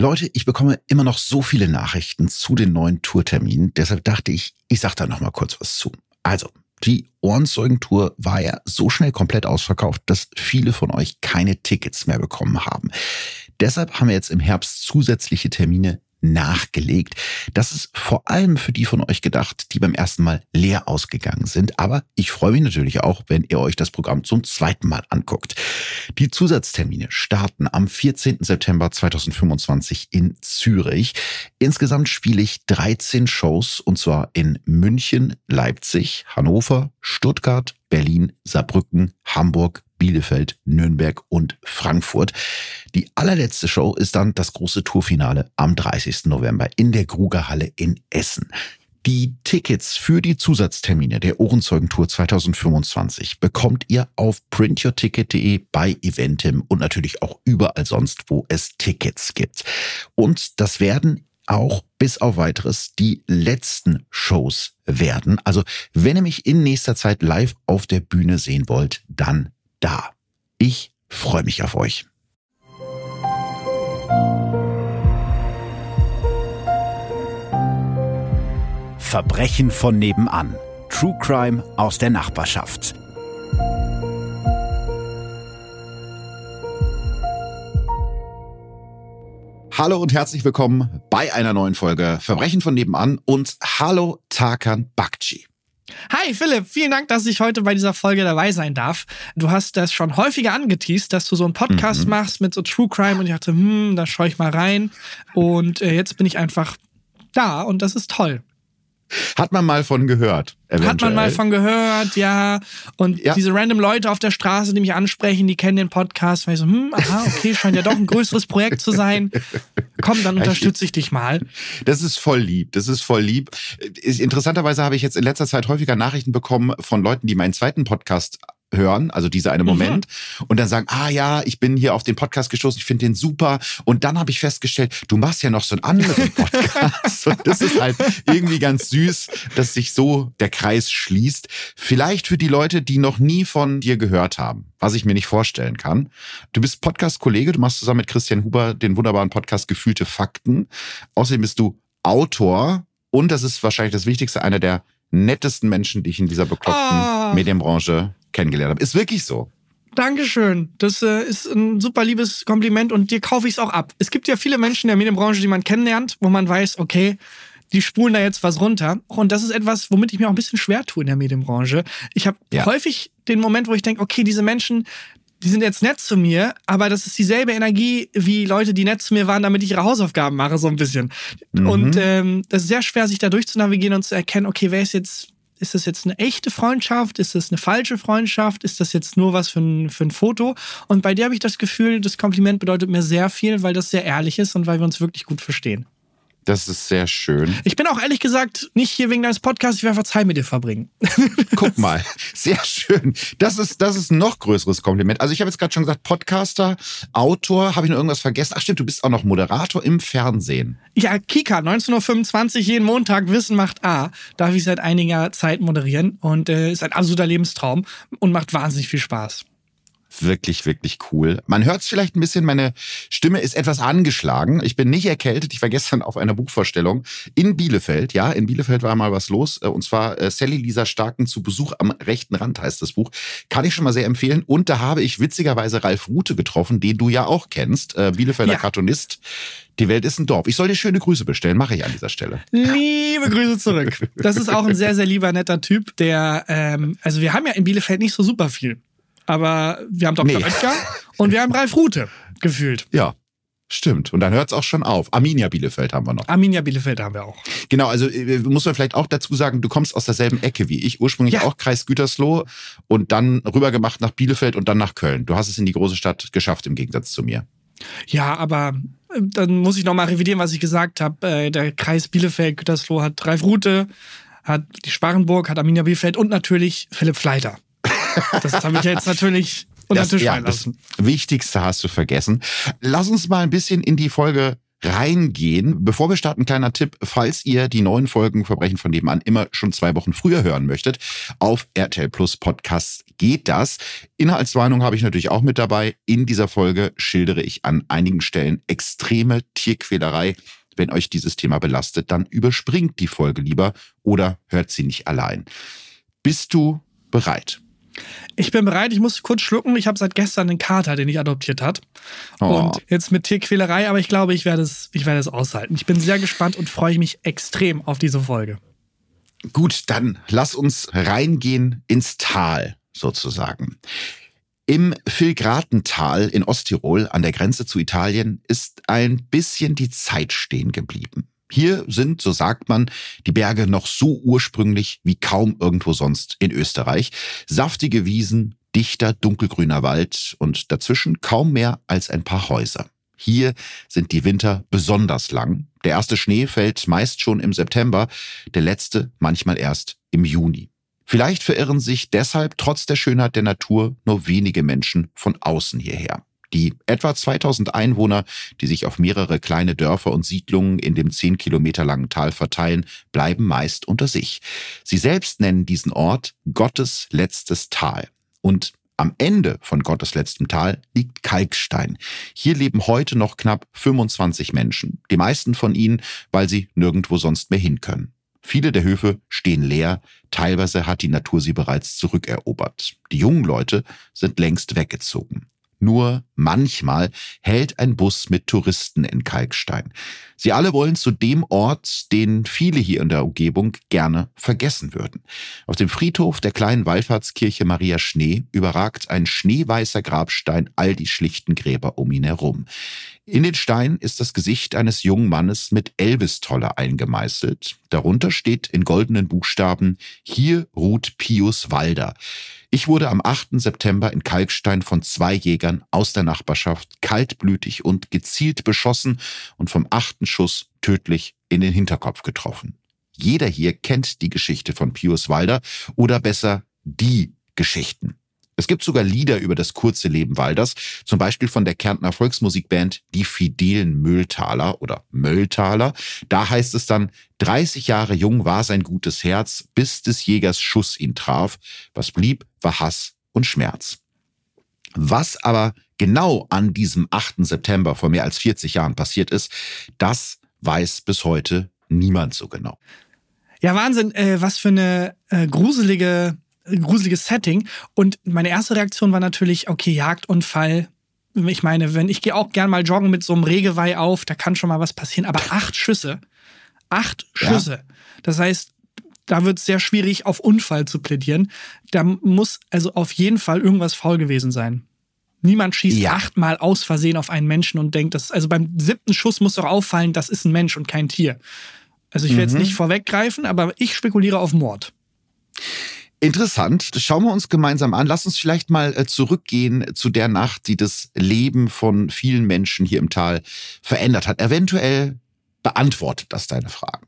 Leute, ich bekomme immer noch so viele Nachrichten zu den neuen Tourterminen. Deshalb dachte ich sag da noch mal kurz was zu. Also, die Ohrenzeugen-Tour war ja so schnell komplett ausverkauft, dass viele von euch keine Tickets mehr bekommen haben. Deshalb haben wir jetzt im Herbst zusätzliche Termine nachgelegt. Das ist vor allem für die von euch gedacht, die beim ersten Mal leer ausgegangen sind. Aber ich freue mich natürlich auch, wenn ihr euch das Programm zum zweiten Mal anguckt. Die Zusatztermine starten am 14. September 2025 in Zürich. Insgesamt spiele ich 13 Shows, und zwar in München, Leipzig, Hannover, Stuttgart, Berlin, Saarbrücken, Hamburg, Bielefeld, Nürnberg und Frankfurt. Die allerletzte Show ist dann das große Tourfinale am 30. November in der Grugerhalle in Essen. Die Tickets für die Zusatztermine der Ohrenzeugen-Tour 2025 bekommt ihr auf printyourticket.de, bei Eventim und natürlich auch überall sonst, wo es Tickets gibt. Und das werden auch bis auf weiteres die letzten Shows werden. Also wenn ihr mich in nächster Zeit live auf der Bühne sehen wollt, dann da. Ich freue mich auf euch. Verbrechen von nebenan. True Crime aus der Nachbarschaft. Hallo und herzlich willkommen bei einer neuen Folge Verbrechen von nebenan und hallo Tarkan Bakci. Hi Philipp, vielen Dank, dass ich heute bei dieser Folge dabei sein darf. Du hast das schon häufiger angeteast, dass du so einen Podcast machst mit so True Crime und ich dachte, da schaue ich mal rein und jetzt bin ich einfach da und das ist toll. Hat man mal von gehört? Eventuell. Hat man mal von gehört, ja. Und diese random Leute auf der Straße, die mich ansprechen, die kennen den Podcast. Weil ich so, aha, okay, scheint ja doch ein größeres Projekt zu sein. Komm, dann unterstütze ich dich mal. Das ist voll lieb, Interessanterweise habe ich jetzt in letzter Zeit häufiger Nachrichten bekommen von Leuten, die meinen zweiten Podcast hören, also dieser eine Moment, und dann sagen, ich bin hier auf den Podcast gestoßen, ich finde den super. Und dann habe ich festgestellt, du machst ja noch so einen anderen Podcast. Und das ist halt irgendwie ganz süß, dass sich so der Kreis schließt. Vielleicht für die Leute, die noch nie von dir gehört haben, was ich mir nicht vorstellen kann. Du bist Podcast-Kollege, du machst zusammen mit Christian Huber den wunderbaren Podcast Gefühlte Fakten. Außerdem bist du Autor und, das ist wahrscheinlich das Wichtigste, einer der nettesten Menschen, die ich in dieser bekloppten Medienbranche kennengelernt habe. Ist wirklich so. Dankeschön. Das ist ein super liebes Kompliment und dir kaufe ich es auch ab. Es gibt ja viele Menschen in der Medienbranche, die man kennenlernt, wo man weiß, okay, die spulen da jetzt was runter. Und das ist etwas, womit ich mir auch ein bisschen schwer tue in der Medienbranche. Ich habe häufig den Moment, wo ich denke, okay, diese Menschen, die sind jetzt nett zu mir, aber das ist dieselbe Energie wie Leute, die nett zu mir waren, damit ich ihre Hausaufgaben mache, so ein bisschen. Und das ist sehr schwer, sich da durchzunavigieren und zu erkennen, okay, ist das jetzt eine echte Freundschaft? Ist das eine falsche Freundschaft? Ist das jetzt nur was für ein Foto? Und bei dir habe ich das Gefühl, das Kompliment bedeutet mir sehr viel, weil das sehr ehrlich ist und weil wir uns wirklich gut verstehen. Das ist sehr schön. Ich bin auch ehrlich gesagt nicht hier wegen deines Podcasts, ich will einfach Zeit mit dir verbringen. Guck mal, sehr schön. Das ist ein noch größeres Kompliment. Also ich habe jetzt gerade schon gesagt, Podcaster, Autor, habe ich noch irgendwas vergessen? Ach stimmt, du bist auch noch Moderator im Fernsehen. Ja, Kika, 19.25 Uhr, jeden Montag, Wissen macht A. Darf ich seit einiger Zeit moderieren und ist ein absoluter Lebenstraum und macht wahnsinnig viel Spaß. Wirklich, wirklich cool. Man hört es vielleicht ein bisschen, meine Stimme ist etwas angeschlagen. Ich bin nicht erkältet. Ich war gestern auf einer Buchvorstellung in Bielefeld. Ja, in Bielefeld war mal was los. Und zwar Sally Lisa Starken zu Besuch am rechten Rand heißt das Buch. Kann ich schon mal sehr empfehlen. Und da habe ich witzigerweise Ralf Rute getroffen, den du ja auch kennst. Bielefelder Cartoonist. Die Welt ist ein Dorf. Ich soll dir schöne Grüße bestellen. Mache ich an dieser Stelle. Liebe Grüße zurück. Das ist auch ein sehr, sehr lieber, netter Typ, der, also wir haben ja in Bielefeld nicht so super viel. Aber wir haben Dr. Oetker und wir haben Ralf Rute gefühlt. Ja, stimmt. Und dann hört es auch schon auf. Arminia Bielefeld haben wir noch. Arminia Bielefeld haben wir auch. Genau, also muss man vielleicht auch dazu sagen, du kommst aus derselben Ecke wie ich. Ursprünglich auch Kreis Gütersloh und dann rübergemacht nach Bielefeld und dann nach Köln. Du hast es in die große Stadt geschafft im Gegensatz zu mir. Ja, aber dann muss ich nochmal revidieren, was ich gesagt habe. Der Kreis Bielefeld-Gütersloh hat Ralf Rute, hat die Sparrenburg, hat Arminia Bielefeld und natürlich Philipp Fleiter. Das habe ich jetzt natürlich unter den Tisch fallen lassen. Das Wichtigste hast du vergessen. Lass uns mal ein bisschen in die Folge reingehen. Bevor wir starten, kleiner Tipp, falls ihr die neuen Folgen Verbrechen von nebenan immer schon 2 Wochen früher hören möchtet, auf RTL Plus Podcast geht das. Inhaltswarnung habe ich natürlich auch mit dabei. In dieser Folge schildere ich an einigen Stellen extreme Tierquälerei. Wenn euch dieses Thema belastet, dann überspringt die Folge lieber oder hört sie nicht allein. Bist du bereit? Ich bin bereit, ich muss kurz schlucken. Ich habe seit gestern einen Kater, den ich adoptiert habe. Oh. Und jetzt mit Tierquälerei, aber ich glaube, ich werde es aushalten. Ich bin sehr gespannt und freue mich extrem auf diese Folge. Gut, dann lass uns reingehen ins Tal sozusagen. Im Filgratental in Osttirol an der Grenze zu Italien ist ein bisschen die Zeit stehen geblieben. Hier sind, so sagt man, die Berge noch so ursprünglich wie kaum irgendwo sonst in Österreich. Saftige Wiesen, dichter dunkelgrüner Wald und dazwischen kaum mehr als ein paar Häuser. Hier sind die Winter besonders lang. Der erste Schnee fällt meist schon im September, der letzte manchmal erst im Juni. Vielleicht verirren sich deshalb trotz der Schönheit der Natur nur wenige Menschen von außen hierher. Die etwa 2000 Einwohner, die sich auf mehrere kleine Dörfer und Siedlungen in dem 10 Kilometer langen Tal verteilen, bleiben meist unter sich. Sie selbst nennen diesen Ort Gottes letztes Tal. Und am Ende von Gottes letztem Tal liegt Kalkstein. Hier leben heute noch knapp 25 Menschen, die meisten von ihnen, weil sie nirgendwo sonst mehr hin können. Viele der Höfe stehen leer, teilweise hat die Natur sie bereits zurückerobert. Die jungen Leute sind längst weggezogen. Nur manchmal hält ein Bus mit Touristen in Kalkstein. Sie alle wollen zu dem Ort, den viele hier in der Umgebung gerne vergessen würden. Auf dem Friedhof der kleinen Wallfahrtskirche Maria Schnee überragt ein schneeweißer Grabstein all die schlichten Gräber um ihn herum. In den Stein ist das Gesicht eines jungen Mannes mit Elvis-Tolle eingemeißelt. Darunter steht in goldenen Buchstaben: Hier ruht Pius Walder. Ich wurde am 8. September in Kalkstein von 2 Jägern aus der Nachbarschaft kaltblütig und gezielt beschossen und vom 8. Schuss tödlich in den Hinterkopf getroffen. Jeder hier kennt die Geschichte von Pius Walder oder besser die Geschichten. Es gibt sogar Lieder über das kurze Leben Walders, zum Beispiel von der Kärntner Volksmusikband Die Fidelen Mölltaler oder Mölltaler. Da heißt es dann: 30 Jahre jung war sein gutes Herz, bis des Jägers Schuss ihn traf. Was blieb, war Hass und Schmerz. Was aber genau an diesem 8. September vor mehr als 40 Jahren passiert ist, das weiß bis heute niemand so genau. Ja, Wahnsinn, was für eine gruseliges Setting. Und meine erste Reaktion war natürlich, okay, Jagdunfall. Ich meine, ich gehe auch gern mal joggen mit so einem Regeweih auf, da kann schon mal was passieren. Aber 8 Schüsse. 8 Schüsse. Ja. Das heißt, da wird es sehr schwierig, auf Unfall zu plädieren. Da muss also auf jeden Fall irgendwas faul gewesen sein. Niemand schießt 8-mal aus Versehen auf einen Menschen und denkt, also beim 7. Schuss muss doch auffallen, das ist ein Mensch und kein Tier. Also ich will jetzt nicht vorweggreifen, aber ich spekuliere auf Mord. Interessant. Das schauen wir uns gemeinsam an. Lass uns vielleicht mal zurückgehen zu der Nacht, die das Leben von vielen Menschen hier im Tal verändert hat. Eventuell beantwortet das deine Fragen.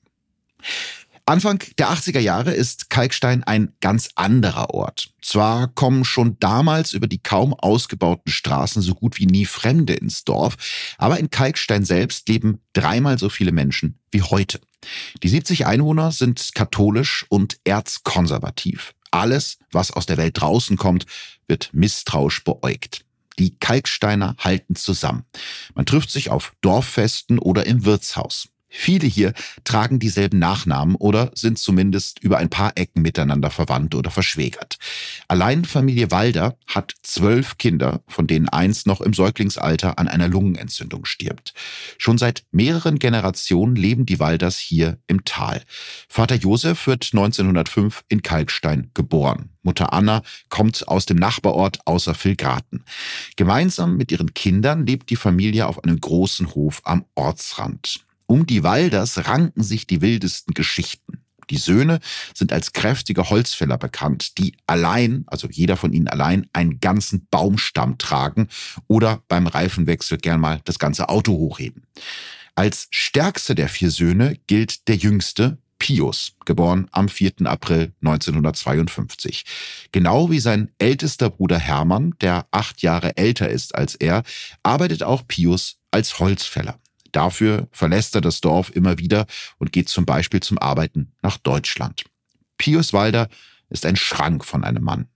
Anfang der 80er Jahre ist Kalkstein ein ganz anderer Ort. Zwar kommen schon damals über die kaum ausgebauten Straßen so gut wie nie Fremde ins Dorf, aber in Kalkstein selbst leben 3-mal so viele Menschen wie heute. Die 70 Einwohner sind katholisch und erzkonservativ. Alles, was aus der Welt draußen kommt, wird misstrauisch beäugt. Die Kalksteiner halten zusammen. Man trifft sich auf Dorffesten oder im Wirtshaus. Viele hier tragen dieselben Nachnamen oder sind zumindest über ein paar Ecken miteinander verwandt oder verschwägert. Allein Familie Walder hat 12 Kinder, von denen eins noch im Säuglingsalter an einer Lungenentzündung stirbt. Schon seit mehreren Generationen leben die Walders hier im Tal. Vater Josef wird 1905 in Kalkstein geboren. Mutter Anna kommt aus dem Nachbarort außer Filgraten. Gemeinsam mit ihren Kindern lebt die Familie auf einem großen Hof am Ortsrand. Um die Walders ranken sich die wildesten Geschichten. Die Söhne sind als kräftige Holzfäller bekannt, die allein, also jeder von ihnen allein, einen ganzen Baumstamm tragen oder beim Reifenwechsel gern mal das ganze Auto hochheben. Als stärkster der 4 Söhne gilt der jüngste, Pius, geboren am 4. April 1952. Genau wie sein ältester Bruder Hermann, der 8 Jahre älter ist als er, arbeitet auch Pius als Holzfäller. Dafür verlässt er das Dorf immer wieder und geht zum Beispiel zum Arbeiten nach Deutschland. Pius Walder ist ein Schrank von einem Mann.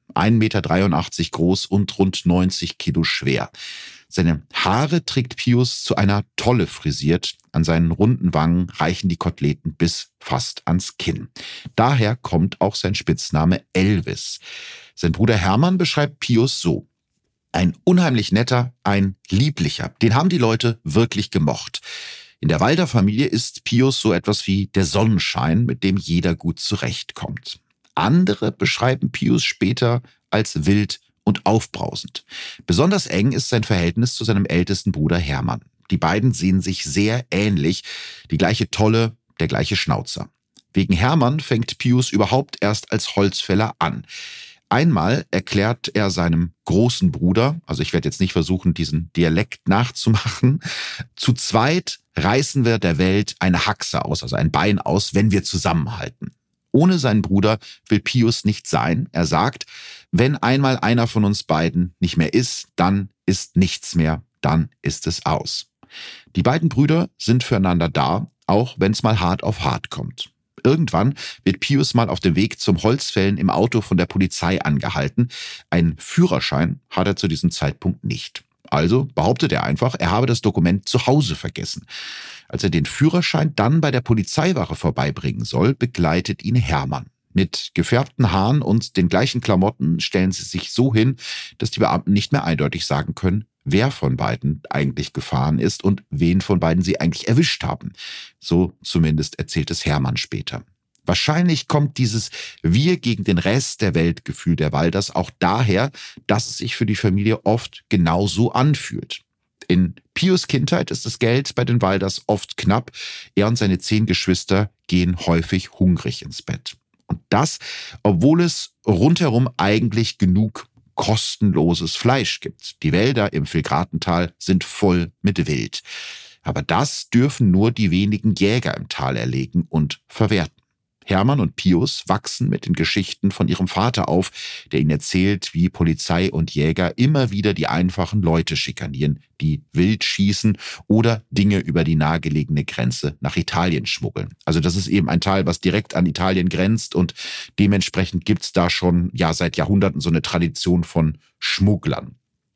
1,83 Meter groß und rund 90 Kilo schwer. Seine Haare trägt Pius zu einer Tolle frisiert. An seinen runden Wangen reichen die Koteletten bis fast ans Kinn. Daher kommt auch sein Spitzname Elvis. Sein Bruder Hermann beschreibt Pius so: Ein unheimlich netter, ein lieblicher. Den haben die Leute wirklich gemocht. In der Walder-Familie ist Pius so etwas wie der Sonnenschein, mit dem jeder gut zurechtkommt. Andere beschreiben Pius später als wild und aufbrausend. Besonders eng ist sein Verhältnis zu seinem ältesten Bruder Hermann. Die beiden sehen sich sehr ähnlich. Die gleiche Tolle, der gleiche Schnauzer. Wegen Hermann fängt Pius überhaupt erst als Holzfäller an. Einmal erklärt er seinem großen Bruder, also ich werde jetzt nicht versuchen, diesen Dialekt nachzumachen, zu zweit reißen wir der Welt eine Haxe aus, also ein Bein aus, wenn wir zusammenhalten. Ohne seinen Bruder will Pius nicht sein. Er sagt, wenn einmal einer von uns beiden nicht mehr ist, dann ist nichts mehr, dann ist es aus. Die beiden Brüder sind füreinander da, auch wenn es mal hart auf hart kommt. Irgendwann wird Pius mal auf dem Weg zum Holzfällen im Auto von der Polizei angehalten. Einen Führerschein hat er zu diesem Zeitpunkt nicht. Also behauptet er einfach, er habe das Dokument zu Hause vergessen. Als er den Führerschein dann bei der Polizeiwache vorbeibringen soll, begleitet ihn Hermann. Mit gefärbten Haaren und den gleichen Klamotten stellen sie sich so hin, dass die Beamten nicht mehr eindeutig sagen können, wer von beiden eigentlich gefahren ist und wen von beiden sie eigentlich erwischt haben. So zumindest erzählt es Hermann später. Wahrscheinlich kommt dieses Wir gegen den Rest der Welt Gefühl der Walders auch daher, dass es sich für die Familie oft genauso anfühlt. In Pius' Kindheit ist das Geld bei den Walders oft knapp. Er und seine 10 Geschwister gehen häufig hungrig ins Bett. Und das, obwohl es rundherum eigentlich genug kostenloses Fleisch gibt. Die Wälder im Vilgratental sind voll mit Wild. Aber das dürfen nur die wenigen Jäger im Tal erlegen und verwerten. Hermann und Pius wachsen mit den Geschichten von ihrem Vater auf, der ihnen erzählt, wie Polizei und Jäger immer wieder die einfachen Leute schikanieren, die wild schießen oder Dinge über die nahegelegene Grenze nach Italien schmuggeln. Also das ist eben ein Tal, was direkt an Italien grenzt und dementsprechend gibt's da schon seit Jahrhunderten so eine Tradition von Schmugglern.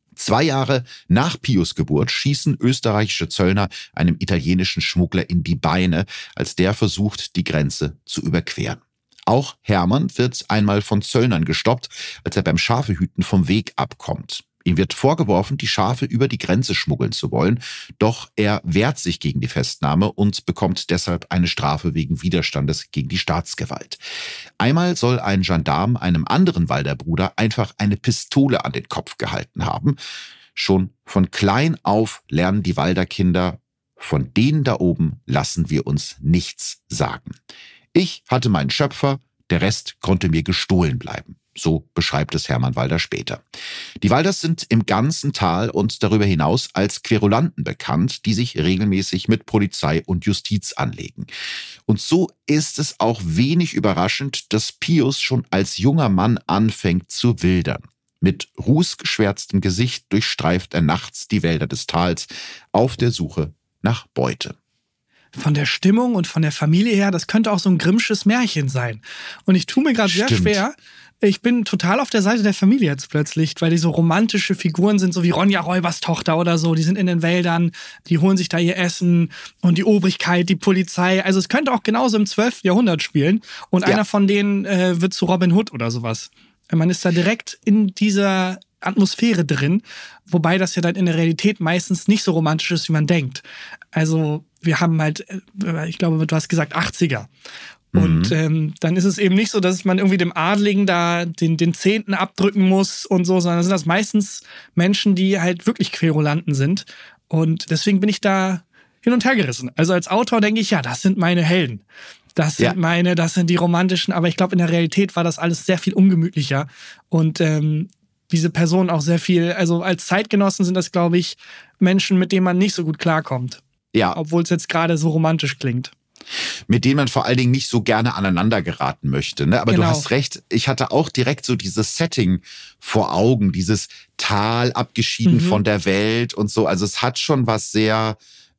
2 Jahre nach Pius' Geburt schießen österreichische Zöllner einem italienischen Schmuggler in die Beine, als der versucht, die Grenze zu überqueren. Auch Hermann wird einmal von Zöllnern gestoppt, als er beim Schafehüten vom Weg abkommt. Ihm wird vorgeworfen, die Schafe über die Grenze schmuggeln zu wollen, doch er wehrt sich gegen die Festnahme und bekommt deshalb eine Strafe wegen Widerstandes gegen die Staatsgewalt. Einmal soll ein Gendarm einem anderen Walderbruder einfach eine Pistole an den Kopf gehalten haben. Schon von klein auf lernen die Walderkinder, von denen da oben lassen wir uns nichts sagen. Ich hatte meinen Schöpfer, der Rest konnte mir gestohlen bleiben. So beschreibt es Hermann Walder später. Die Walders sind im ganzen Tal und darüber hinaus als Querulanten bekannt, die sich regelmäßig mit Polizei und Justiz anlegen. Und so ist es auch wenig überraschend, dass Pius schon als junger Mann anfängt zu wildern. Mit rußgeschwärztem Gesicht durchstreift er nachts die Wälder des Tals auf der Suche nach Beute. Von der Stimmung und von der Familie her, das könnte auch so ein Grimmsches Märchen sein. Und ich tue mir gerade sehr schwer. Ich bin total auf der Seite der Familie jetzt plötzlich, weil die so romantische Figuren sind, so wie Ronja Räuberstochter oder so. Die sind in den Wäldern, die holen sich da ihr Essen und die Obrigkeit, die Polizei. Also es könnte auch genauso im 12. Jahrhundert spielen. Und einer von denen wird zu Robin Hood oder sowas. Man ist da direkt in dieser Atmosphäre drin, wobei das ja dann in der Realität meistens nicht so romantisch ist, wie man denkt. Also wir haben halt, ich glaube, du hast gesagt 80er. Und dann ist es eben nicht so, dass man irgendwie dem Adligen da den Zehnten abdrücken muss und so, sondern sind das meistens Menschen, die halt wirklich Querulanten sind. Und deswegen bin ich da hin und her gerissen. Also als Autor denke ich, ja, das sind meine Helden. Das sind die romantischen. Aber ich glaube, in der Realität war das alles sehr viel ungemütlicher. Und diese Personen auch sehr viel, also als Zeitgenossen sind das, glaube ich, Menschen, mit denen man nicht so gut klarkommt. Ja. Obwohl es jetzt gerade so romantisch klingt. Mit denen man vor allen Dingen nicht so gerne aneinander geraten möchte. Ne? Aber Du hast recht, ich hatte auch direkt so dieses Setting vor Augen, dieses Tal abgeschieden von der Welt und so. Also es hat schon was sehr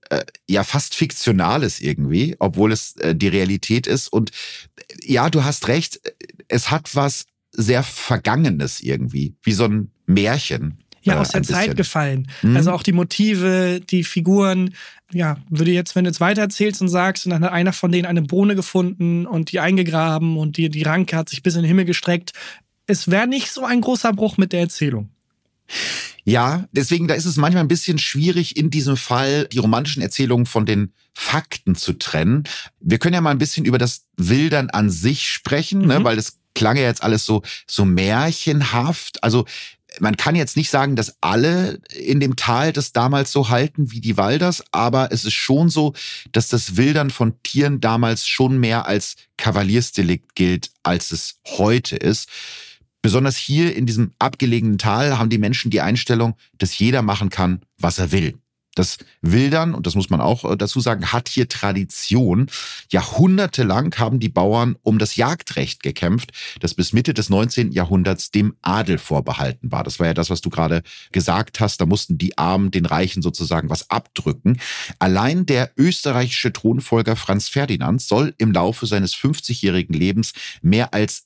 ja fast Fiktionales irgendwie, obwohl es die Realität ist. Und ja, du hast recht, es hat was sehr Vergangenes irgendwie, wie so ein Märchen. Ja, aus der Zeit gefallen. Also auch die Motive, die Figuren. Ja, wenn du jetzt weiter erzählst und sagst, und dann hat einer von denen eine Bohne gefunden und die eingegraben und die Ranke hat sich bis in den Himmel gestreckt. Es wäre nicht so ein großer Bruch mit der Erzählung. Ja, deswegen, da ist es manchmal ein bisschen schwierig, in diesem Fall die romantischen Erzählungen von den Fakten zu trennen. Wir können ja mal ein bisschen über das Wildern an sich sprechen, ne, weil das klang ja jetzt alles so märchenhaft. Also man kann jetzt nicht sagen, dass alle in dem Tal das damals so halten wie die Walders, aber es ist schon so, dass das Wildern von Tieren damals schon mehr als Kavaliersdelikt gilt, als es heute ist. Besonders hier in diesem abgelegenen Tal haben die Menschen die Einstellung, dass jeder machen kann, was er will. Das Wildern, und das muss man auch dazu sagen, hat hier Tradition. Jahrhundertelang haben die Bauern um das Jagdrecht gekämpft, das bis Mitte des 19. Jahrhunderts dem Adel vorbehalten war. Das war ja das, was du gerade gesagt hast. Da mussten die Armen den Reichen sozusagen was abdrücken. Allein der österreichische Thronfolger Franz Ferdinand soll im Laufe seines 50-jährigen Lebens mehr als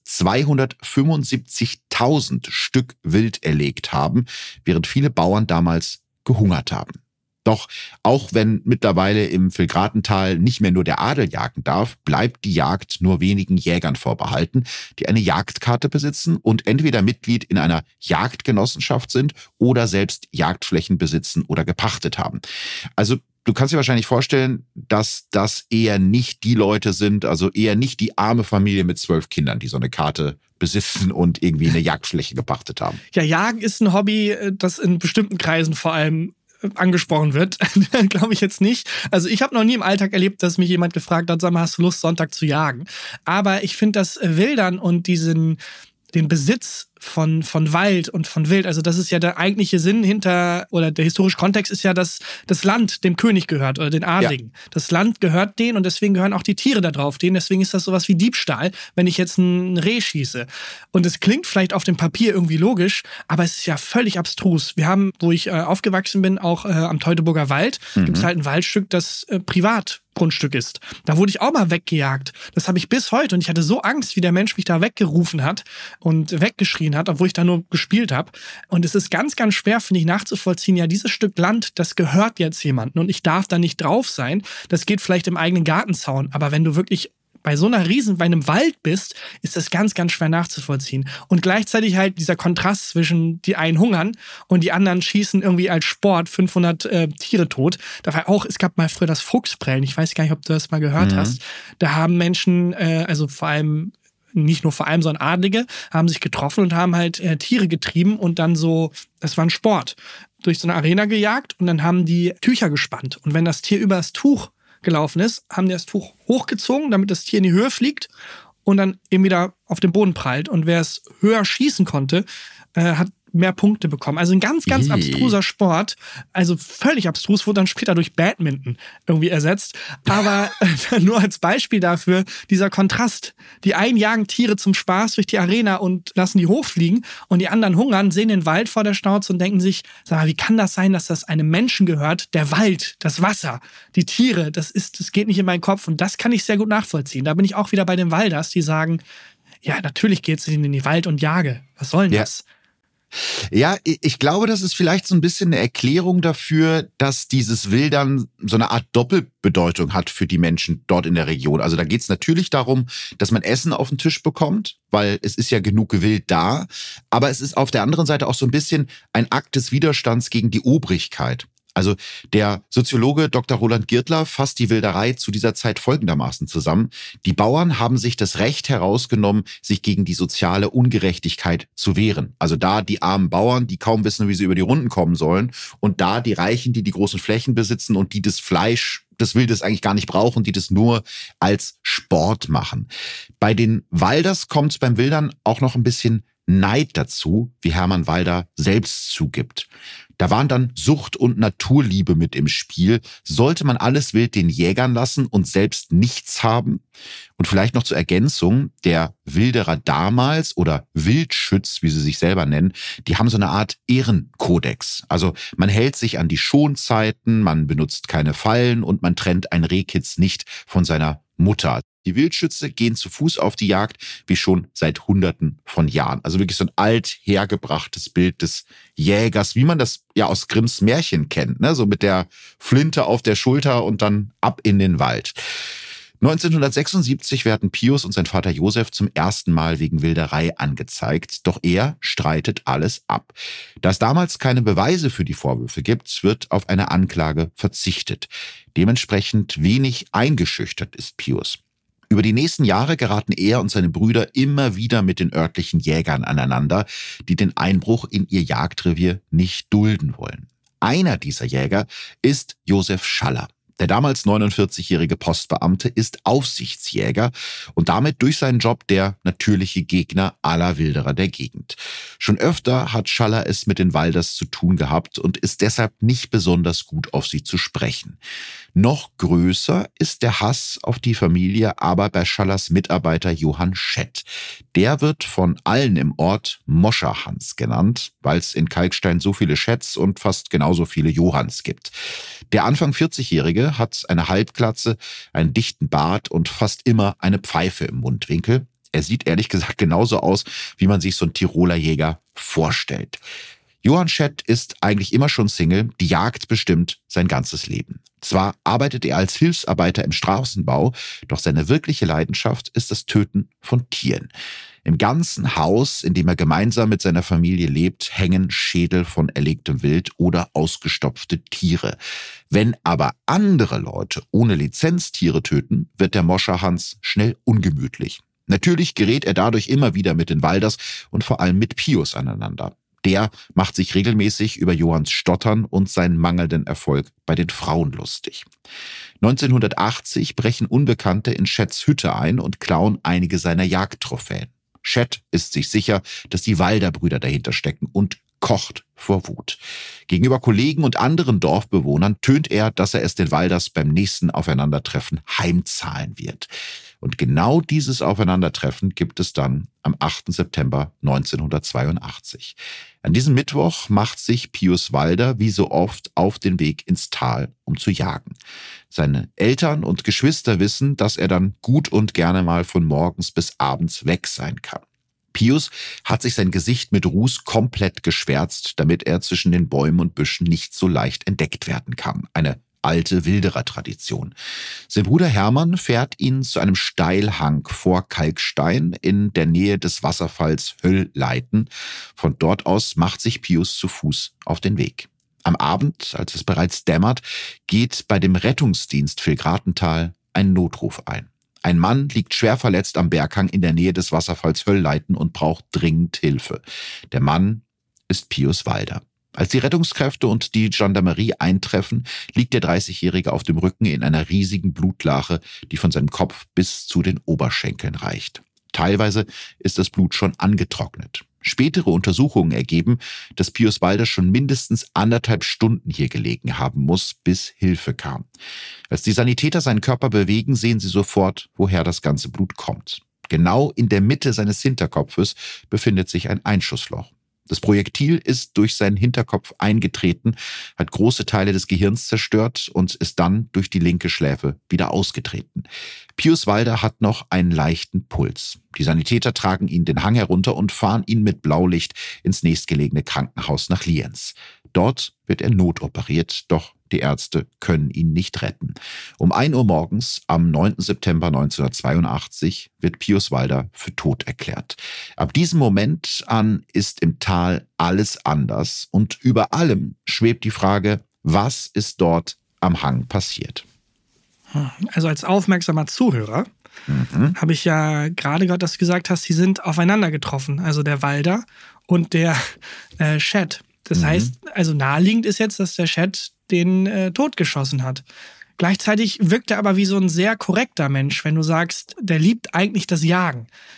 275.000 Stück Wild erlegt haben, während viele Bauern damals gehungert haben. Doch auch wenn mittlerweile im Vilgratental nicht mehr nur der Adel jagen darf, bleibt die Jagd nur wenigen Jägern vorbehalten, die eine Jagdkarte besitzen und entweder Mitglied in einer Jagdgenossenschaft sind oder selbst Jagdflächen besitzen oder gepachtet haben. Also du kannst dir wahrscheinlich vorstellen, dass das eher nicht die Leute sind, also eher nicht die arme Familie mit 12 Kindern, die so eine Karte besitzen und irgendwie eine Jagdfläche gepachtet haben. Ja, Jagen ist ein Hobby, das in bestimmten Kreisen vor allem angesprochen wird, glaube ich jetzt nicht. Also ich habe noch nie im Alltag erlebt, dass mich jemand gefragt hat, sag mal, hast du Lust, Sonntag zu jagen? Aber ich finde das Wildern und den Besitz von Wald und von Wild, also das ist ja der eigentliche Sinn oder der historische Kontext ist ja, dass das Land dem König gehört oder den Adligen. Ja. Das Land gehört denen und deswegen gehören auch die Tiere da drauf denen. Deswegen ist das sowas wie Diebstahl, wenn ich jetzt ein Reh schieße. Und es klingt vielleicht auf dem Papier irgendwie logisch, aber es ist ja völlig abstrus. Wir haben, wo ich aufgewachsen bin, auch am Teutoburger Wald, gibt es halt ein Waldstück, das Privatgrundstück ist. Da wurde ich auch mal weggejagt. Das habe ich bis heute und ich hatte so Angst, wie der Mensch mich da weggerufen hat und weggeschrien hat, obwohl ich da nur gespielt habe. Und es ist ganz, ganz schwer, finde ich, nachzuvollziehen, ja, dieses Stück Land, das gehört jetzt jemandem und ich darf da nicht drauf sein. Das geht vielleicht im eigenen Gartenzaun, aber wenn du wirklich bei einem Wald bist, ist das ganz, ganz schwer nachzuvollziehen. Und gleichzeitig halt dieser Kontrast zwischen die einen hungern und die anderen schießen irgendwie als Sport 500 Tiere tot. Es gab mal früher das Fuchsprellen. Ich weiß gar nicht, ob du das mal gehört hast. Da haben Menschen, sondern Adlige, haben sich getroffen und haben halt Tiere getrieben und dann das war ein Sport, durch so eine Arena gejagt und dann haben die Tücher gespannt. Und wenn das Tier über das Tuch gelaufen ist, haben die das Tuch hochgezogen, damit das Tier in die Höhe fliegt und dann eben wieder auf den Boden prallt. Und wer es höher schießen konnte, hat mehr Punkte bekommen. Also ein ganz, ganz abstruser Sport. Also völlig abstrus, wurde dann später durch Badminton irgendwie ersetzt. Aber nur als Beispiel dafür, dieser Kontrast. Die einen jagen Tiere zum Spaß durch die Arena und lassen die hochfliegen und die anderen hungern, sehen den Wald vor der Schnauze und denken sich, sag mal, wie kann das sein, dass das einem Menschen gehört? Der Wald, das Wasser, die Tiere, das geht nicht in meinen Kopf. Und das kann ich sehr gut nachvollziehen. Da bin ich auch wieder bei den Walders, die sagen, ja, natürlich geht's in den Wald und jage. Was soll denn das? Ja, ich glaube, das ist vielleicht so ein bisschen eine Erklärung dafür, dass dieses Wildern so eine Art Doppelbedeutung hat für die Menschen dort in der Region. Also da geht es natürlich darum, dass man Essen auf den Tisch bekommt, weil es ist ja genug Gewild da. Aber es ist auf der anderen Seite auch so ein bisschen ein Akt des Widerstands gegen die Obrigkeit. Also der Soziologe Dr. Roland Girtler fasst die Wilderei zu dieser Zeit folgendermaßen zusammen. Die Bauern haben sich das Recht herausgenommen, sich gegen die soziale Ungerechtigkeit zu wehren. Also da die armen Bauern, die kaum wissen, wie sie über die Runden kommen sollen. Und da die Reichen, die großen Flächen besitzen und die das Fleisch des Wildes eigentlich gar nicht brauchen, die das nur als Sport machen. Bei den Walders kommt es beim Wildern auch noch ein bisschen Neid dazu, wie Hermann Walder selbst zugibt. Da waren dann Sucht und Naturliebe mit im Spiel. Sollte man alles wild den Jägern lassen und selbst nichts haben? Und vielleicht noch zur Ergänzung, der Wilderer damals oder Wildschütz, wie sie sich selber nennen, die haben so eine Art Ehrenkodex. Also man hält sich an die Schonzeiten, man benutzt keine Fallen und man trennt ein Rehkitz nicht von seiner Mutter. Die Wildschütze gehen zu Fuß auf die Jagd, wie schon seit Hunderten von Jahren. Also wirklich so ein alt hergebrachtes Bild des Jägers, wie man das ja aus Grimms Märchen kennt, ne? So mit der Flinte auf der Schulter und dann ab in den Wald. 1976 werden Pius und sein Vater Josef zum ersten Mal wegen Wilderei angezeigt, doch er streitet alles ab. Da es damals keine Beweise für die Vorwürfe gibt, wird auf eine Anklage verzichtet. Dementsprechend wenig eingeschüchtert ist Pius. Über die nächsten Jahre geraten er und seine Brüder immer wieder mit den örtlichen Jägern aneinander, die den Einbruch in ihr Jagdrevier nicht dulden wollen. Einer dieser Jäger ist Josef Schaller. Der damals 49-jährige Postbeamte ist Aufsichtsjäger und damit durch seinen Job der natürliche Gegner aller Wilderer der Gegend. Schon öfter hat Schaller es mit den Walders zu tun gehabt und ist deshalb nicht besonders gut auf sie zu sprechen. Noch größer ist der Hass auf die Familie aber bei Schallers Mitarbeiter Johann Schett. Der wird von allen im Ort Moscherhans genannt, weil es in Kalkstein so viele Schätts und fast genauso viele Johanns gibt. Der Anfang 40-Jährige hat eine Halbglatze, einen dichten Bart und fast immer eine Pfeife im Mundwinkel. Er sieht ehrlich gesagt genauso aus, wie man sich so einen Tiroler Jäger vorstellt. Johann Schett ist eigentlich immer schon Single, die Jagd bestimmt sein ganzes Leben. Zwar arbeitet er als Hilfsarbeiter im Straßenbau, doch seine wirkliche Leidenschaft ist das Töten von Tieren. Im ganzen Haus, in dem er gemeinsam mit seiner Familie lebt, hängen Schädel von erlegtem Wild oder ausgestopfte Tiere. Wenn aber andere Leute ohne Lizenz Tiere töten, wird der Moscherhans schnell ungemütlich. Natürlich gerät er dadurch immer wieder mit den Walders und vor allem mit Pius aneinander. Der macht sich regelmäßig über Johanns Stottern und seinen mangelnden Erfolg bei den Frauen lustig. 1980 brechen Unbekannte in Schetts Hütte ein und klauen einige seiner Jagdtrophäen. Schett ist sich sicher, dass die Walder-Brüder dahinter stecken und kocht vor Wut. Gegenüber Kollegen und anderen Dorfbewohnern tönt er, dass er es den Walders beim nächsten Aufeinandertreffen heimzahlen wird. Und genau dieses Aufeinandertreffen gibt es dann am 8. September 1982. An diesem Mittwoch macht sich Pius Walder wie so oft auf den Weg ins Tal, um zu jagen. Seine Eltern und Geschwister wissen, dass er dann gut und gerne mal von morgens bis abends weg sein kann. Pius hat sich sein Gesicht mit Ruß komplett geschwärzt, damit er zwischen den Bäumen und Büschen nicht so leicht entdeckt werden kann. Eine alte Wilderer-Tradition. Sein Bruder Hermann fährt ihn zu einem Steilhang vor Kalkstein in der Nähe des Wasserfalls Höllleiten. Von dort aus macht sich Pius zu Fuß auf den Weg. Am Abend, als es bereits dämmert, geht bei dem Rettungsdienst Vilgratental ein Notruf ein. Ein Mann liegt schwer verletzt am Berghang in der Nähe des Wasserfalls Höllleiten und braucht dringend Hilfe. Der Mann ist Pius Walder. Als die Rettungskräfte und die Gendarmerie eintreffen, liegt der 30-Jährige auf dem Rücken in einer riesigen Blutlache, die von seinem Kopf bis zu den Oberschenkeln reicht. Teilweise ist das Blut schon angetrocknet. Spätere Untersuchungen ergeben, dass Pius Walder schon mindestens 1,5 Stunden hier gelegen haben muss, bis Hilfe kam. Als die Sanitäter seinen Körper bewegen, sehen sie sofort, woher das ganze Blut kommt. Genau in der Mitte seines Hinterkopfes befindet sich ein Einschussloch. Das Projektil ist durch seinen Hinterkopf eingetreten, hat große Teile des Gehirns zerstört und ist dann durch die linke Schläfe wieder ausgetreten. Pius Walder hat noch einen leichten Puls. Die Sanitäter tragen ihn den Hang herunter und fahren ihn mit Blaulicht ins nächstgelegene Krankenhaus nach Lienz. Dort wird er notoperiert, doch die Ärzte können ihn nicht retten. Um 1 Uhr morgens am 9. September 1982 wird Pius Walder für tot erklärt. Ab diesem Moment an ist im Tal alles anders und über allem schwebt die Frage, was ist dort am Hang passiert? Also als aufmerksamer Zuhörer habe ich ja gerade gehört, dass du gesagt hast, sie sind aufeinander getroffen, also der Walder und der Schett. Das heißt, also naheliegend ist jetzt, dass der Schett den totgeschossen hat. Gleichzeitig wirkt er aber wie so ein sehr korrekter Mensch, wenn du sagst, der liebt eigentlich das Jagen.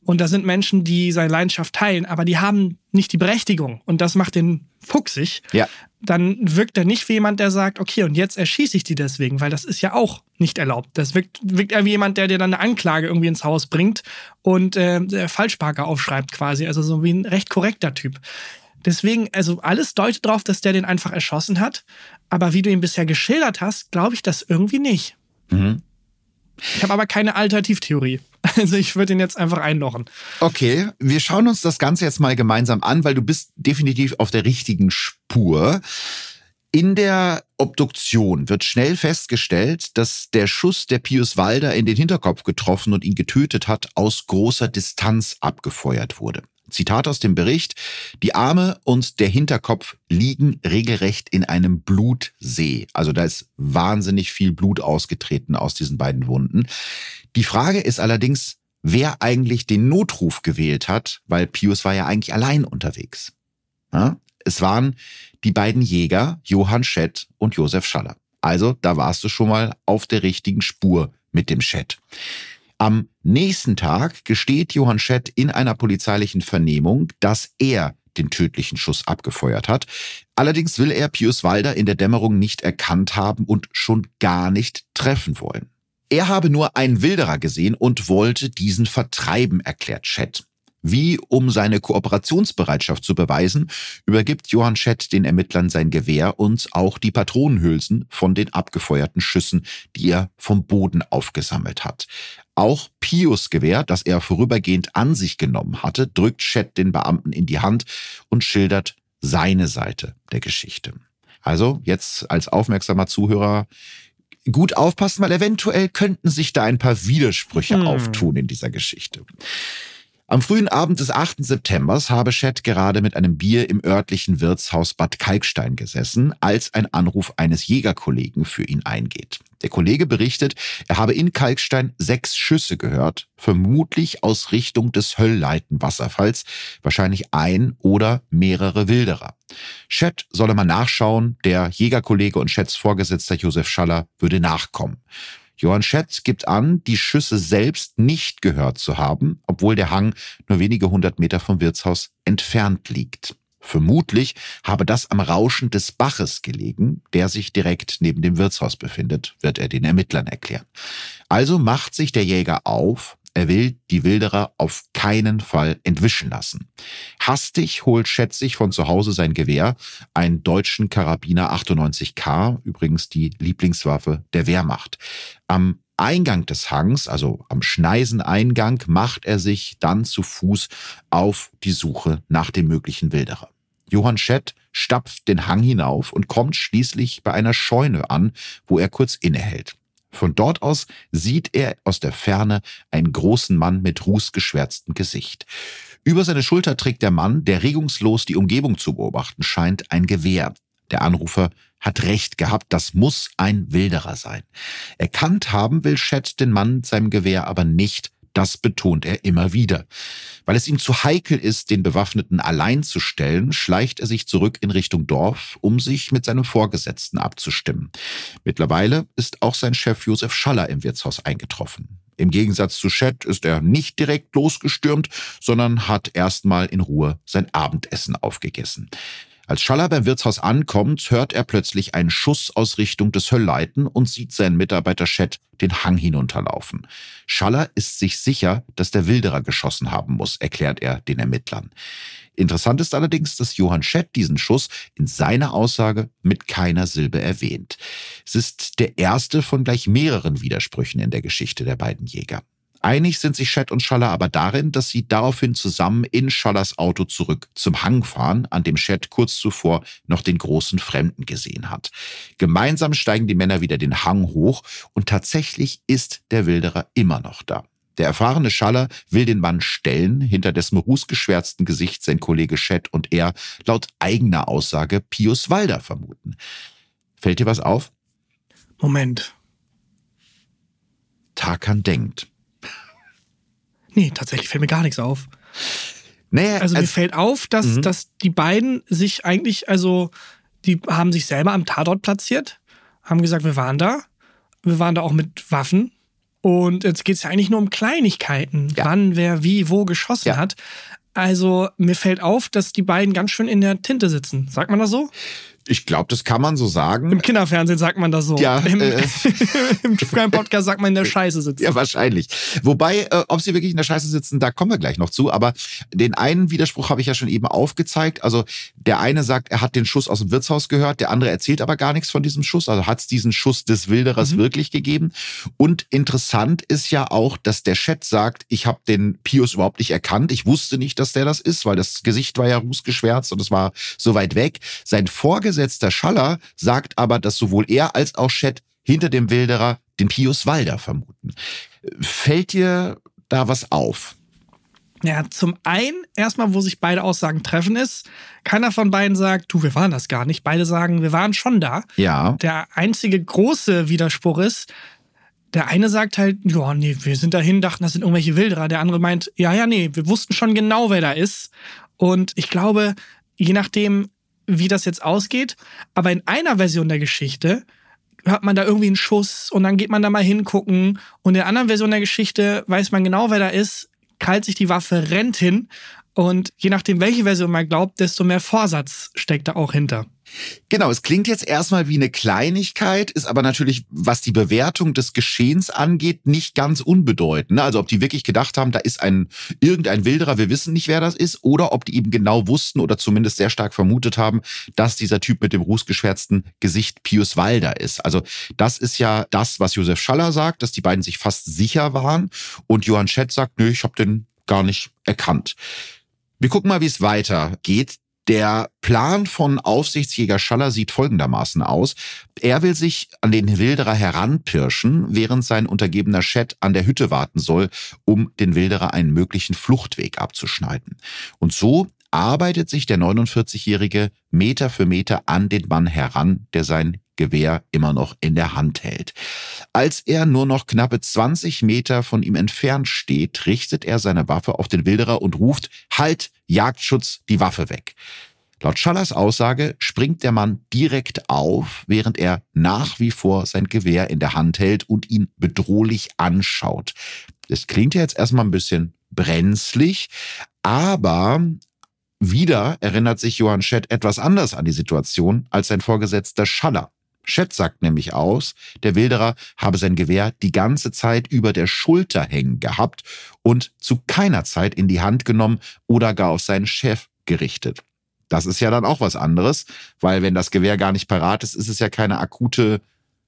Und da sind Menschen, die seine Leidenschaft teilen, aber die haben nicht die Berechtigung. Und das macht den fuchsig. Ja. Dann wirkt er nicht wie jemand, der sagt, okay, und jetzt erschieße ich die deswegen, weil das ist ja auch nicht erlaubt. Das wirkt eher wie jemand, der dir dann eine Anklage irgendwie ins Haus bringt und Falschparker aufschreibt quasi. Also so wie ein recht korrekter Typ. Deswegen, also alles deutet darauf, dass der den einfach erschossen hat. Aber wie du ihn bisher geschildert hast, glaube ich das irgendwie nicht. Mhm. Ich habe aber keine Alternativtheorie. Also ich würde ihn jetzt einfach einlochen. Okay, wir schauen uns das Ganze jetzt mal gemeinsam an, weil du bist definitiv auf der richtigen Spur. In der Obduktion wird schnell festgestellt, dass der Schuss, der Pius Walder in den Hinterkopf getroffen und ihn getötet hat, aus großer Distanz abgefeuert wurde. Zitat aus dem Bericht: Die Arme und der Hinterkopf liegen regelrecht in einem Blutsee. Also da ist wahnsinnig viel Blut ausgetreten aus diesen beiden Wunden. Die Frage ist allerdings, wer eigentlich den Notruf gewählt hat, weil Pius war ja eigentlich allein unterwegs. Ja? Es waren die beiden Jäger, Johann Schett und Josef Schaller. Also da warst du schon mal auf der richtigen Spur mit dem Schett. Am nächsten Tag gesteht Johann Schett in einer polizeilichen Vernehmung, dass er den tödlichen Schuss abgefeuert hat. Allerdings will er Pius Walder in der Dämmerung nicht erkannt haben und schon gar nicht treffen wollen. Er habe nur einen Wilderer gesehen und wollte diesen vertreiben, erklärt Schett. Wie, um seine Kooperationsbereitschaft zu beweisen, übergibt Johann Schett den Ermittlern sein Gewehr und auch die Patronenhülsen von den abgefeuerten Schüssen, die er vom Boden aufgesammelt hat. Auch Pius' Gewehr, das er vorübergehend an sich genommen hatte, drückt Schett den Beamten in die Hand und schildert seine Seite der Geschichte. Also jetzt als aufmerksamer Zuhörer gut aufpassen, weil eventuell könnten sich da ein paar Widersprüche auftun in dieser Geschichte. Am frühen Abend des 8. September habe Schett gerade mit einem Bier im örtlichen Wirtshaus Bad Kalkstein gesessen, als ein Anruf eines Jägerkollegen für ihn eingeht. Der Kollege berichtet, er habe in Kalkstein 6 Schüsse gehört, vermutlich aus Richtung des Höllleiten-Wasserfalls, wahrscheinlich ein oder mehrere Wilderer. Schett solle mal nachschauen, der Jägerkollege und Schetts Vorgesetzter Josef Schaller würde nachkommen. Johann Schett gibt an, die Schüsse selbst nicht gehört zu haben, obwohl der Hang nur wenige 100 Meter vom Wirtshaus entfernt liegt. Vermutlich habe das am Rauschen des Baches gelegen, der sich direkt neben dem Wirtshaus befindet, wird er den Ermittlern erklären. Also macht sich der Jäger auf, er will die Wilderer auf keinen Fall entwischen lassen. Hastig holt Schett sich von zu Hause sein Gewehr, einen deutschen Karabiner 98K, übrigens die Lieblingswaffe der Wehrmacht. Am Eingang des Hangs, also am Schneiseneingang, macht er sich dann zu Fuß auf die Suche nach dem möglichen Wilderer. Johann Schett stapft den Hang hinauf und kommt schließlich bei einer Scheune an, wo er kurz innehält. Von dort aus sieht er aus der Ferne einen großen Mann mit rußgeschwärztem Gesicht. Über seine Schulter trägt der Mann, der regungslos die Umgebung zu beobachten scheint, ein Gewehr. Der Anrufer hat recht gehabt, das muss ein Wilderer sein. Erkannt haben will Schett den Mann mit seinem Gewehr aber nicht. Das betont er immer wieder. Weil es ihm zu heikel ist, den Bewaffneten allein zu stellen, schleicht er sich zurück in Richtung Dorf, um sich mit seinem Vorgesetzten abzustimmen. Mittlerweile ist auch sein Chef Josef Schaller im Wirtshaus eingetroffen. Im Gegensatz zu Schett ist er nicht direkt losgestürmt, sondern hat erstmal in Ruhe sein Abendessen aufgegessen. Als Schaller beim Wirtshaus ankommt, hört er plötzlich einen Schuss aus Richtung des Höllleiten und sieht seinen Mitarbeiter Schett den Hang hinunterlaufen. Schaller ist sich sicher, dass der Wilderer geschossen haben muss, erklärt er den Ermittlern. Interessant ist allerdings, dass Johann Schett diesen Schuss in seiner Aussage mit keiner Silbe erwähnt. Es ist der erste von gleich mehreren Widersprüchen in der Geschichte der beiden Jäger. Einig sind sich Schett und Schaller aber darin, dass sie daraufhin zusammen in Schallers Auto zurück zum Hang fahren, an dem Schett kurz zuvor noch den großen Fremden gesehen hat. Gemeinsam steigen die Männer wieder den Hang hoch und tatsächlich ist der Wilderer immer noch da. Der erfahrene Schaller will den Mann stellen, hinter dessen rußgeschwärzten Gesicht sein Kollege Schett und er laut eigener Aussage Pius Walder vermuten. Fällt dir was auf? Moment. Tarkan denkt. Nee, tatsächlich fällt mir gar nichts auf. Naja, also mir fällt auf, dass die beiden sich eigentlich, also die haben sich selber am Tatort platziert, haben gesagt, wir waren da auch mit Waffen Und jetzt geht es ja eigentlich nur um Kleinigkeiten, wann, wer, wie, wo geschossen hat. Also mir fällt auf, dass die beiden ganz schön in der Tinte sitzen. Sagt man das so? Ich glaube, das kann man so sagen. Im Kinderfernsehen sagt man das so. Ja, Im Crime-Podcast sagt man in der Scheiße sitzen. Ja, wahrscheinlich. Wobei, ob sie wirklich in der Scheiße sitzen, da kommen wir gleich noch zu. Aber den einen Widerspruch habe ich ja schon eben aufgezeigt. Also der eine sagt, er hat den Schuss aus dem Wirtshaus gehört. Der andere erzählt aber gar nichts von diesem Schuss. Also hat es diesen Schuss des Wilderers wirklich gegeben. Und interessant ist ja auch, dass der Chat sagt, ich habe den Pius überhaupt nicht erkannt. Ich wusste nicht, dass der das ist, weil das Gesicht war ja rußgeschwärzt und es war so weit weg. Sein Vorgesetzter Schaller sagt aber, dass sowohl er als auch Chat hinter dem Wilderer den Pius Walder vermuten. Fällt dir da was auf? Ja, zum einen erstmal, wo sich beide Aussagen treffen ist. Keiner von beiden sagt, wir waren das gar nicht. Beide sagen, wir waren schon da. Ja. Der einzige große Widerspruch ist, der eine sagt halt, wir sind dahin, dachten, das sind irgendwelche Wilderer. Der andere meint, wir wussten schon genau, wer da ist. Und ich glaube, je nachdem, wie das jetzt ausgeht, aber in einer Version der Geschichte hört man da irgendwie einen Schuss und dann geht man da mal hingucken und in der anderen Version der Geschichte weiß man genau, wer da ist, krallt sich die Waffe, rennt hin und je nachdem, welche Version man glaubt, desto mehr Vorsatz steckt da auch hinter. Genau, es klingt jetzt erstmal wie eine Kleinigkeit, ist aber natürlich, was die Bewertung des Geschehens angeht, nicht ganz unbedeutend. Also ob die wirklich gedacht haben, da ist irgendein Wilderer, wir wissen nicht, wer das ist, oder ob die eben genau wussten oder zumindest sehr stark vermutet haben, dass dieser Typ mit dem rußgeschwärzten Gesicht Pius Walder ist. Also das ist ja das, was Josef Schaller sagt, dass die beiden sich fast sicher waren und Johann Schett sagt, ich habe den gar nicht erkannt. Wir gucken mal, wie es weitergeht. Der Plan von Aufsichtsjäger Schaller sieht folgendermaßen aus. Er will sich an den Wilderer heranpirschen, während sein untergebener Chat an der Hütte warten soll, um den Wilderer einen möglichen Fluchtweg abzuschneiden. Und so arbeitet sich der 49-Jährige Meter für Meter an den Mann heran, der sein Gewehr immer noch in der Hand hält. Als er nur noch knappe 20 Meter von ihm entfernt steht, richtet er seine Waffe auf den Wilderer und ruft, Halt, Jagdschutz, die Waffe weg. Laut Schallers Aussage springt der Mann direkt auf, während er nach wie vor sein Gewehr in der Hand hält und ihn bedrohlich anschaut. Das klingt ja jetzt erstmal ein bisschen brenzlig, aber wieder erinnert sich Johann Schett etwas anders an die Situation als sein Vorgesetzter Schaller. Schett sagt nämlich aus, der Wilderer habe sein Gewehr die ganze Zeit über der Schulter hängen gehabt und zu keiner Zeit in die Hand genommen oder gar auf seinen Chef gerichtet. Das ist ja dann auch was anderes, weil wenn das Gewehr gar nicht parat ist, ist es ja keine akute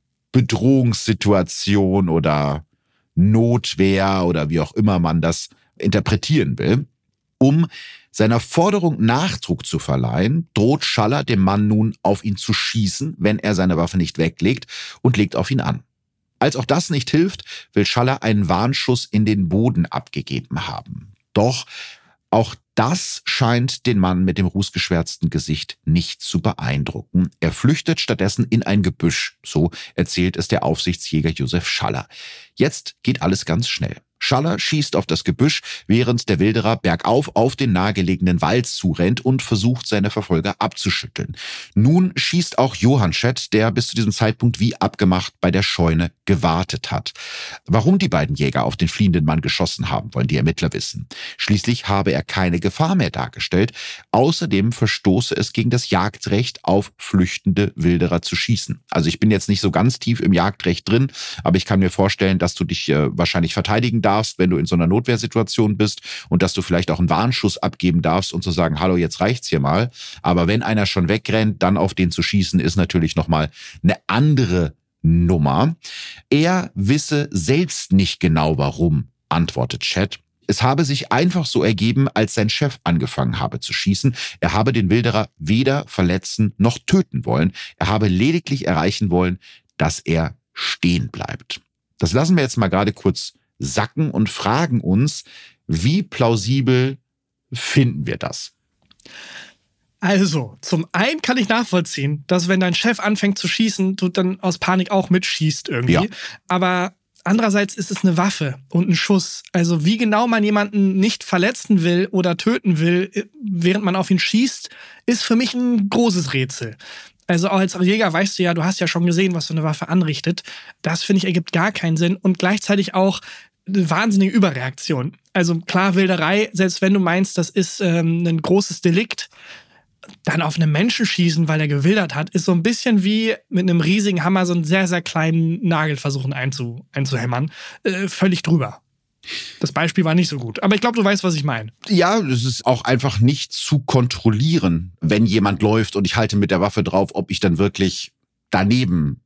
Bedrohungssituation oder Notwehr oder wie auch immer man das interpretieren will. Um seiner Forderung Nachdruck zu verleihen, droht Schaller dem Mann nun, auf ihn zu schießen, wenn er seine Waffe nicht weglegt, und legt auf ihn an. Als auch das nicht hilft, will Schaller einen Warnschuss in den Boden abgegeben haben. Doch auch das scheint den Mann mit dem rußgeschwärzten Gesicht nicht zu beeindrucken. Er flüchtet stattdessen in ein Gebüsch, so erzählt es der Aufsichtsjäger Josef Schaller. Jetzt geht alles ganz schnell. Schaller schießt auf das Gebüsch, während der Wilderer bergauf auf den nahegelegenen Wald zurennt und versucht, seine Verfolger abzuschütteln. Nun schießt auch Johann Schett, der bis zu diesem Zeitpunkt wie abgemacht bei der Scheune gewartet hat. Warum die beiden Jäger auf den fliehenden Mann geschossen haben, wollen die Ermittler wissen. Schließlich habe er keine Gefahr mehr dargestellt. Außerdem verstoße es gegen das Jagdrecht, auf flüchtende Wilderer zu schießen. Also ich bin jetzt nicht so ganz tief im Jagdrecht drin, aber ich kann mir vorstellen, dass du dich wahrscheinlich verteidigen darfst, wenn du in so einer Notwehrsituation bist und dass du vielleicht auch einen Warnschuss abgeben darfst und zu sagen, hallo, jetzt reicht's hier mal. Aber wenn einer schon wegrennt, dann auf den zu schießen, ist natürlich nochmal eine andere Nummer. Er wisse selbst nicht genau warum, antwortet Chet. Es habe sich einfach so ergeben, als sein Chef angefangen habe zu schießen. Er habe den Wilderer weder verletzen noch töten wollen. Er habe lediglich erreichen wollen, dass er stehen bleibt. Das lassen wir jetzt mal gerade kurz sacken und fragen uns, wie plausibel finden wir das? Also, zum einen kann ich nachvollziehen, dass wenn dein Chef anfängt zu schießen, du dann aus Panik auch mitschießt irgendwie. Ja. Aber andererseits ist es eine Waffe und ein Schuss. Also wie genau man jemanden nicht verletzen will oder töten will, während man auf ihn schießt, ist für mich ein großes Rätsel. Also auch als Jäger weißt du ja, du hast ja schon gesehen, was so eine Waffe anrichtet. Das, finde ich, ergibt gar keinen Sinn und gleichzeitig auch eine wahnsinnige Überreaktion. Also klar, Wilderei, selbst wenn du meinst, das ist ein großes Delikt, dann auf einen Menschen schießen, weil er gewildert hat, ist so ein bisschen wie mit einem riesigen Hammer so einen sehr, sehr kleinen Nagel versuchen einzuhämmern. Völlig drüber. Das Beispiel war nicht so gut. Aber ich glaube, du weißt, was ich meine. Ja, es ist auch einfach nicht zu kontrollieren, wenn jemand läuft und ich halte mit der Waffe drauf, ob ich dann wirklich daneben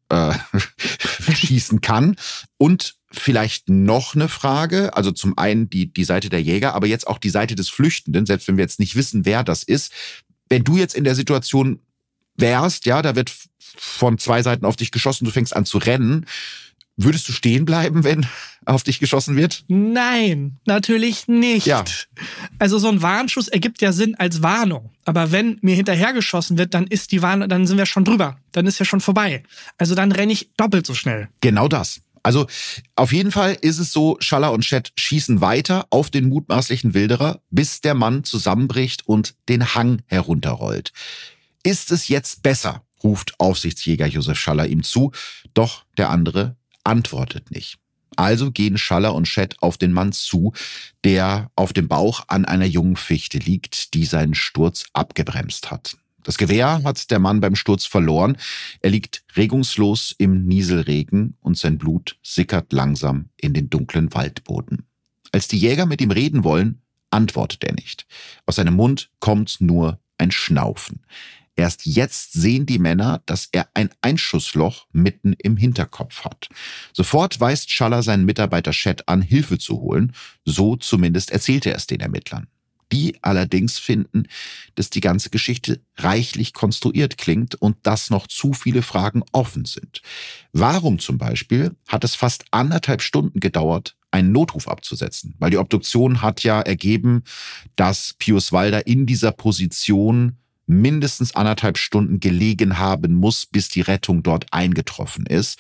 schießen kann. Und vielleicht noch eine Frage, also zum einen die Seite der Jäger, aber jetzt auch die Seite des Flüchtenden, selbst wenn wir jetzt nicht wissen, wer das ist. Wenn du jetzt in der Situation wärst, ja, da wird von 2 Seiten auf dich geschossen, du fängst an zu rennen, würdest du stehen bleiben, wenn auf dich geschossen wird? Nein, natürlich nicht. Ja. Also so ein Warnschuss ergibt ja Sinn als Warnung. Aber wenn mir hinterhergeschossen wird, dann ist die Warnung, dann sind wir schon drüber. Dann ist ja schon vorbei. Also dann renne ich doppelt so schnell. Genau das. Also auf jeden Fall ist es so, Schaller und Chet schießen weiter auf den mutmaßlichen Wilderer, bis der Mann zusammenbricht und den Hang herunterrollt. Ist es jetzt besser, ruft Aufsichtsjäger Josef Schaller ihm zu, doch der andere antwortet nicht. Also gehen Schaller und Chet auf den Mann zu, der auf dem Bauch an einer jungen Fichte liegt, die seinen Sturz abgebremst hat. Das Gewehr hat der Mann beim Sturz verloren. Er liegt regungslos im Nieselregen und sein Blut sickert langsam in den dunklen Waldboden. Als die Jäger mit ihm reden wollen, antwortet er nicht. Aus seinem Mund kommt nur ein Schnaufen. Erst jetzt sehen die Männer, dass er ein Einschussloch mitten im Hinterkopf hat. Sofort weist Schaller seinen Mitarbeiter Chet an, Hilfe zu holen. So zumindest erzählte er es den Ermittlern. Die allerdings finden, dass die ganze Geschichte reichlich konstruiert klingt und dass noch zu viele Fragen offen sind. Warum zum Beispiel hat es fast 1,5 Stunden gedauert, einen Notruf abzusetzen? Weil die Obduktion hat ja ergeben, dass Pius Walder in dieser Position mindestens 1,5 Stunden gelegen haben muss, bis die Rettung dort eingetroffen ist.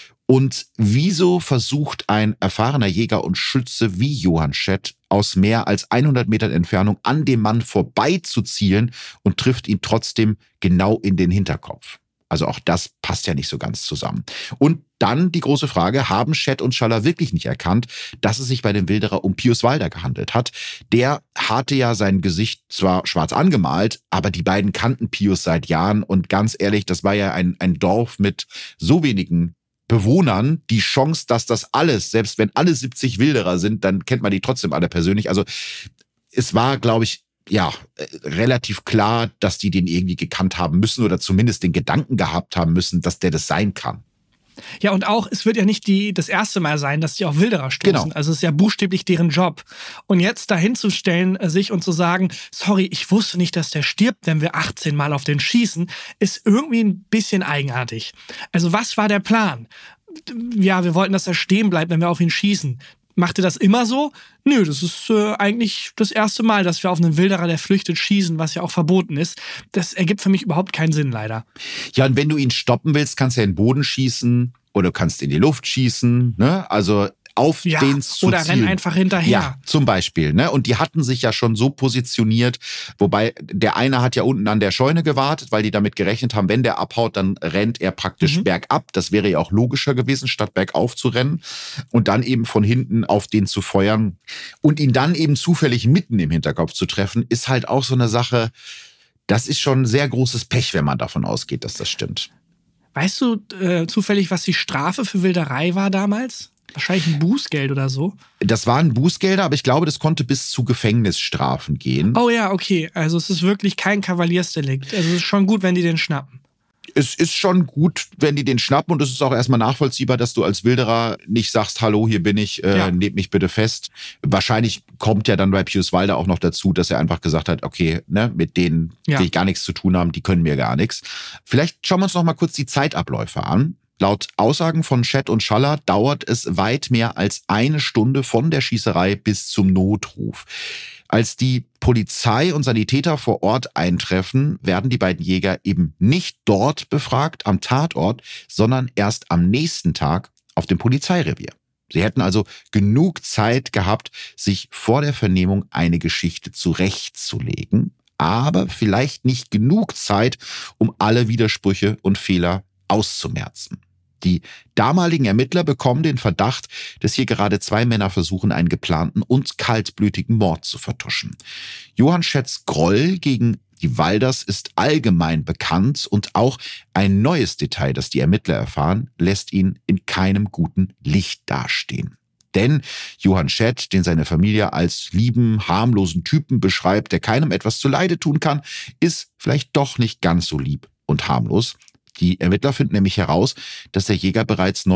Und wieso versucht ein erfahrener Jäger und Schütze wie Johann Chet aus mehr als 100 Metern Entfernung an dem Mann vorbei zu zielen und trifft ihn trotzdem genau in den Hinterkopf? Also auch das passt ja nicht so ganz zusammen. Und dann die große Frage, haben Chet und Schaller wirklich nicht erkannt, dass es sich bei dem Wilderer um Pius Walder gehandelt hat? Der hatte ja sein Gesicht zwar schwarz angemalt, aber die beiden kannten Pius seit Jahren und ganz ehrlich, das war ja ein Dorf mit so wenigen Bewohnern, die Chance, dass das alles, selbst wenn alle 70 Wilderer sind, dann kennt man die trotzdem alle persönlich. Also es war, glaube ich, ja, relativ klar, dass die den irgendwie gekannt haben müssen oder zumindest den Gedanken gehabt haben müssen, dass der das sein kann. Ja, und auch, es wird ja nicht das erste Mal sein, dass die auf Wilderer stoßen. Genau. Also es ist ja buchstäblich deren Job. Und jetzt dahin zu stellen, sich und zu sagen, sorry, ich wusste nicht, dass der stirbt, wenn wir 18 Mal auf den schießen, ist irgendwie ein bisschen eigenartig. Also was war der Plan? Ja, wir wollten, dass er stehen bleibt, wenn wir auf ihn schießen. Macht ihr das immer so? Nö, das ist eigentlich das erste Mal, dass wir auf einen Wilderer, der flüchtet, schießen, was ja auch verboten ist. Das ergibt für mich überhaupt keinen Sinn, leider. Ja, und wenn du ihn stoppen willst, kannst du ja in den Boden schießen oder du kannst in die Luft schießen, ne? Also auf den zu oder zielen. renn einfach hinterher. Ja, zum Beispiel. Ne? Und die hatten sich ja schon so positioniert, wobei der eine hat ja unten an der Scheune gewartet, weil die damit gerechnet haben, wenn der abhaut, dann rennt er praktisch bergab. Das wäre ja auch logischer gewesen, statt bergauf zu rennen. Und dann eben von hinten auf den zu feuern. Und ihn dann eben zufällig mitten im Hinterkopf zu treffen, ist halt auch so eine Sache, das ist schon sehr großes Pech, wenn man davon ausgeht, dass das stimmt. Weißt du zufällig, was die Strafe für Wilderei war damals? Wahrscheinlich ein Bußgeld oder so. Das waren Bußgelder, aber ich glaube, das konnte bis zu Gefängnisstrafen gehen. Oh ja, okay. Also es ist wirklich kein Kavaliersdelikt. Also es ist schon gut, wenn die den schnappen. Es ist schon gut, wenn die den schnappen und es ist auch erstmal nachvollziehbar, dass du als Wilderer nicht sagst, hallo, hier bin ich, nehmt mich bitte fest. Wahrscheinlich kommt ja dann bei Pius Walder auch noch dazu, dass er einfach gesagt hat, okay, ne, mit denen will ich gar nichts zu tun haben, die können mir gar nichts. Vielleicht schauen wir uns noch mal kurz die Zeitabläufe an. Laut Aussagen von Chet und Schaller dauert es weit mehr als 1 Stunde von der Schießerei bis zum Notruf. Als die Polizei und Sanitäter vor Ort eintreffen, werden die beiden Jäger eben nicht dort befragt, am Tatort, sondern erst am nächsten Tag auf dem Polizeirevier. Sie hätten also genug Zeit gehabt, sich vor der Vernehmung eine Geschichte zurechtzulegen. aber vielleicht nicht genug Zeit, um alle Widersprüche und Fehler auszumerzen. Die damaligen Ermittler bekommen den Verdacht, dass hier gerade 2 Männer versuchen, einen geplanten und kaltblütigen Mord zu vertuschen. Johann Schätts Groll gegen die Walders ist allgemein bekannt und auch ein neues Detail, das die Ermittler erfahren, lässt ihn in keinem guten Licht dastehen. Denn Johann Schätt, den seine Familie als lieben, harmlosen Typen beschreibt, der keinem etwas zuleide tun kann, ist vielleicht doch nicht ganz so lieb und harmlos. Die Ermittler finden nämlich heraus, dass der Jäger bereits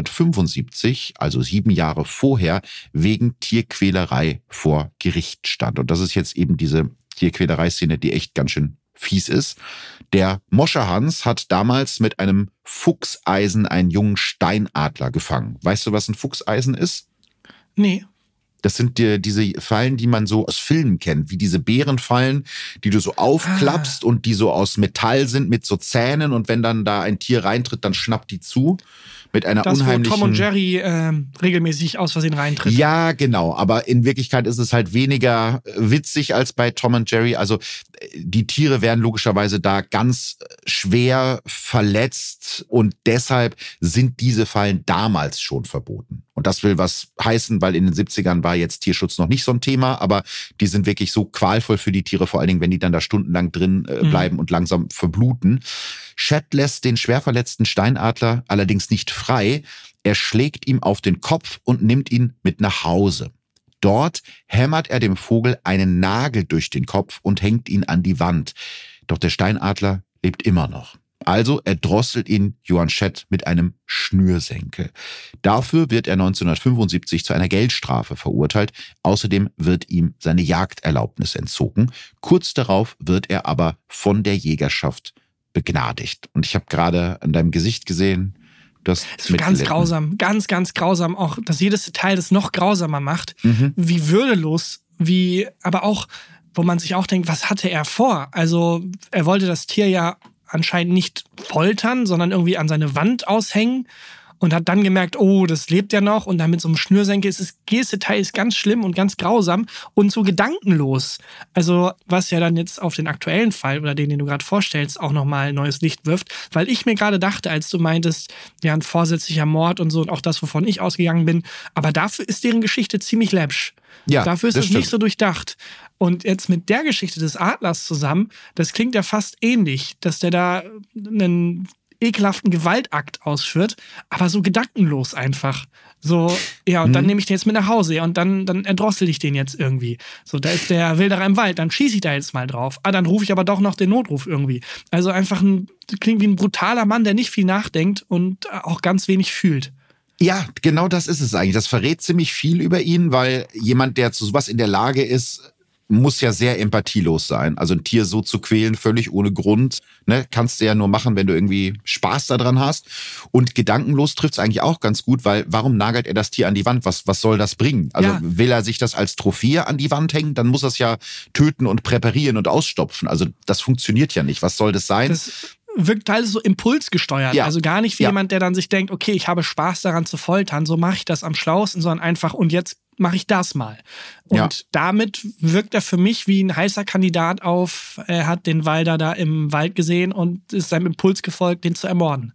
1975, also 7 Jahre vorher, wegen Tierquälerei vor Gericht stand. Und das ist jetzt eben diese Tierquälerei-Szene, die echt ganz schön fies ist. Der Moscherhans hat damals mit einem Fuchseisen einen jungen Steinadler gefangen. Weißt du, was ein Fuchseisen ist? Nee. Das sind diese Fallen, die man so aus Filmen kennt, wie diese Bärenfallen, die du so aufklappst und die so aus Metall sind mit so Zähnen, und wenn dann da ein Tier reintritt, dann schnappt die zu. Mit einer das, unheimlichen... wo Tom und Jerry regelmäßig aus Versehen reintritt. Ja, genau. Aber in Wirklichkeit ist es halt weniger witzig als bei Tom und Jerry. Also die Tiere werden logischerweise da ganz schwer verletzt und deshalb sind diese Fallen damals schon verboten. Und das will was heißen, weil in den 70ern war jetzt Tierschutz noch nicht so ein Thema, aber die sind wirklich so qualvoll für die Tiere, vor allen Dingen, wenn die dann da stundenlang drin bleiben und langsam verbluten. Schätt lässt den schwer verletzten Steinadler allerdings nicht frei. Er schlägt ihm auf den Kopf und nimmt ihn mit nach Hause. Dort hämmert er dem Vogel einen Nagel durch den Kopf und hängt ihn an die Wand. Doch der Steinadler lebt immer noch. Also erdrosselt ihn Johann Schätt mit einem Schnürsenkel. Dafür wird er 1975 zu einer Geldstrafe verurteilt. Außerdem wird ihm seine Jagderlaubnis entzogen. Kurz darauf wird er aber von der Jägerschaft begnadigt. Und ich habe gerade an deinem Gesicht gesehen, das ist ganz grausam, ganz, ganz grausam. Auch, dass jedes Detail das noch grausamer macht. Wie würdelos, aber auch, wo man sich auch denkt, was hatte er vor? Also er wollte das Tier ja anscheinend nicht foltern, sondern irgendwie an seine Wand aushängen und hat dann gemerkt, oh, das lebt ja noch, und dann mit so einem Schnürsenkel jedes Detail ist ganz schlimm und ganz grausam und so gedankenlos. Also was ja dann jetzt auf den aktuellen Fall oder den du gerade vorstellst, auch nochmal neues Licht wirft, weil ich mir gerade dachte, als du meintest, ja, ein vorsätzlicher Mord und so und auch das, wovon ich ausgegangen bin, aber dafür ist deren Geschichte ziemlich läppsch. Ja, dafür ist es nicht so durchdacht. Und jetzt mit der Geschichte des Adlers zusammen, das klingt ja fast ähnlich, dass der da einen ekelhaften Gewaltakt ausführt, aber so gedankenlos einfach. So, ja, und dann nehme ich den jetzt mit nach Hause, ja, und dann erdrossel ich den jetzt irgendwie. So, da ist der Wilderer im Wald, dann schieße ich da jetzt mal drauf. Dann rufe ich aber doch noch den Notruf irgendwie. Also einfach klingt wie ein brutaler Mann, der nicht viel nachdenkt und auch ganz wenig fühlt. Ja, genau das ist es eigentlich. Das verrät ziemlich viel über ihn, weil jemand, der zu sowas in der Lage ist, muss ja sehr empathielos sein. Also ein Tier so zu quälen, völlig ohne Grund, ne, kannst du ja nur machen, wenn du irgendwie Spaß daran hast. Und gedankenlos trifft es eigentlich auch ganz gut, weil warum nagelt er das Tier an die Wand? Was soll das bringen? Also will er sich das als Trophäe an die Wand hängen, dann muss er es ja töten und präparieren und ausstopfen. Also das funktioniert ja nicht. Was soll das sein? Das wirkt teils so impulsgesteuert. Ja. Also gar nicht wie jemand, der dann sich denkt, okay, ich habe Spaß daran zu foltern, so mache ich das am schlauesten, sondern einfach, und jetzt mache ich das mal. Und damit wirkt er für mich wie ein heißer Kandidat auf, er hat den Walder da im Wald gesehen und ist seinem Impuls gefolgt, den zu ermorden.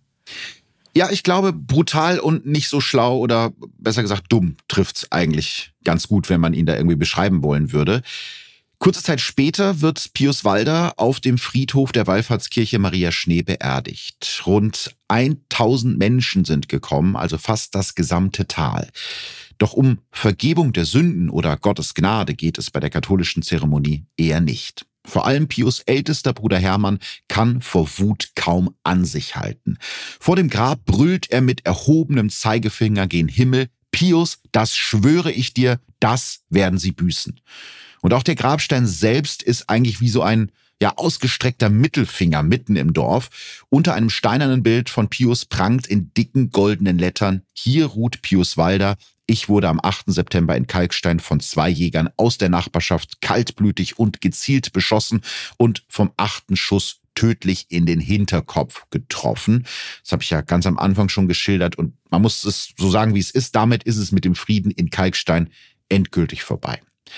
Ja, ich glaube, brutal und nicht so schlau oder besser gesagt dumm trifft's eigentlich ganz gut, wenn man ihn da irgendwie beschreiben wollen würde. Kurze Zeit später wird Pius Walder auf dem Friedhof der Wallfahrtskirche Maria Schnee beerdigt. Rund 1000 Menschen sind gekommen, also fast das gesamte Tal. Doch um Vergebung der Sünden oder Gottes Gnade geht es bei der katholischen Zeremonie eher nicht. Vor allem Pius' ältester Bruder Hermann kann vor Wut kaum an sich halten. Vor dem Grab brüllt er mit erhobenem Zeigefinger gen Himmel: Pius, das schwöre ich dir, das werden sie büßen. Und auch der Grabstein selbst ist eigentlich wie so ein ausgestreckter Mittelfinger mitten im Dorf. Unter einem steinernen Bild von Pius prangt in dicken goldenen Lettern: Hier ruht Pius Walder. Ich wurde am 8. September in Kalkstein von 2 Jägern aus der Nachbarschaft kaltblütig und gezielt beschossen und vom 8. Schuss tödlich in den Hinterkopf getroffen. Das habe ich ja ganz am Anfang schon geschildert und man muss es so sagen, wie es ist. Damit ist es mit dem Frieden in Kalkstein endgültig vorbei.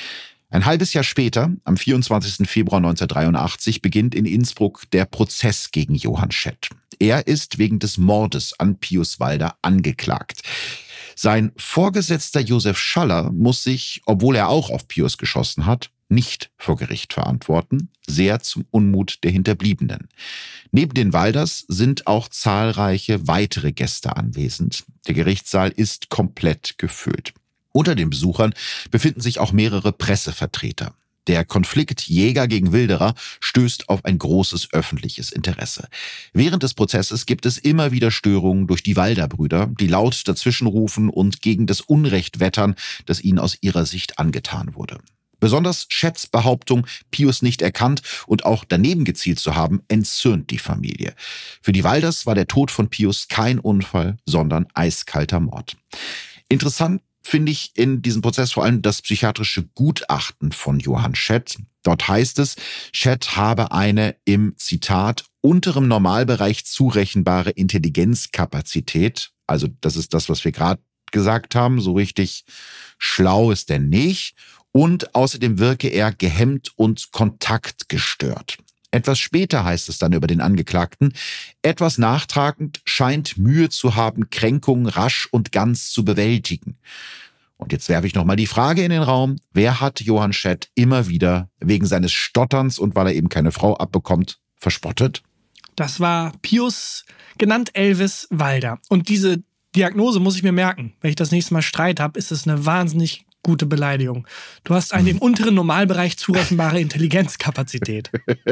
Ein halbes Jahr später, am 24. Februar 1983, beginnt in Innsbruck der Prozess gegen Johann Schett. Er ist wegen des Mordes an Pius Walder angeklagt. Sein Vorgesetzter Josef Schaller muss sich, obwohl er auch auf Pius geschossen hat, nicht vor Gericht verantworten, sehr zum Unmut der Hinterbliebenen. Neben den Walders sind auch zahlreiche weitere Gäste anwesend. Der Gerichtssaal ist komplett gefüllt. Unter den Besuchern befinden sich auch mehrere Pressevertreter. Der Konflikt Jäger gegen Wilderer stößt auf ein großes öffentliches Interesse. Während des Prozesses gibt es immer wieder Störungen durch die Walder-Brüder, die laut dazwischenrufen und gegen das Unrecht wettern, das ihnen aus ihrer Sicht angetan wurde. Besonders Schetts Behauptung, Pius nicht erkannt und auch daneben gezielt zu haben, entzürnt die Familie. Für die Walders war der Tod von Pius kein Unfall, sondern eiskalter Mord. Interessant finde ich in diesem Prozess vor allem das psychiatrische Gutachten von Johann Schett. Dort heißt es, Schett habe eine im Zitat unterem Normalbereich zurechenbare Intelligenzkapazität. Also das ist das, was wir gerade gesagt haben. So richtig schlau ist er nicht. Und außerdem wirke er gehemmt und kontaktgestört. Etwas später heißt es dann über den Angeklagten, etwas nachtragend, scheint Mühe zu haben, Kränkungen rasch und ganz zu bewältigen. Und jetzt werfe ich nochmal die Frage in den Raum, wer hat Johann Schett immer wieder wegen seines Stotterns und weil er eben keine Frau abbekommt, verspottet? Das war Pius, genannt Elvis Walder. Und diese Diagnose muss ich mir merken. Wenn ich das nächste Mal Streit habe, ist es eine wahnsinnig gute Beleidigung. Du hast eine im unteren Normalbereich zurechenbare Intelligenzkapazität.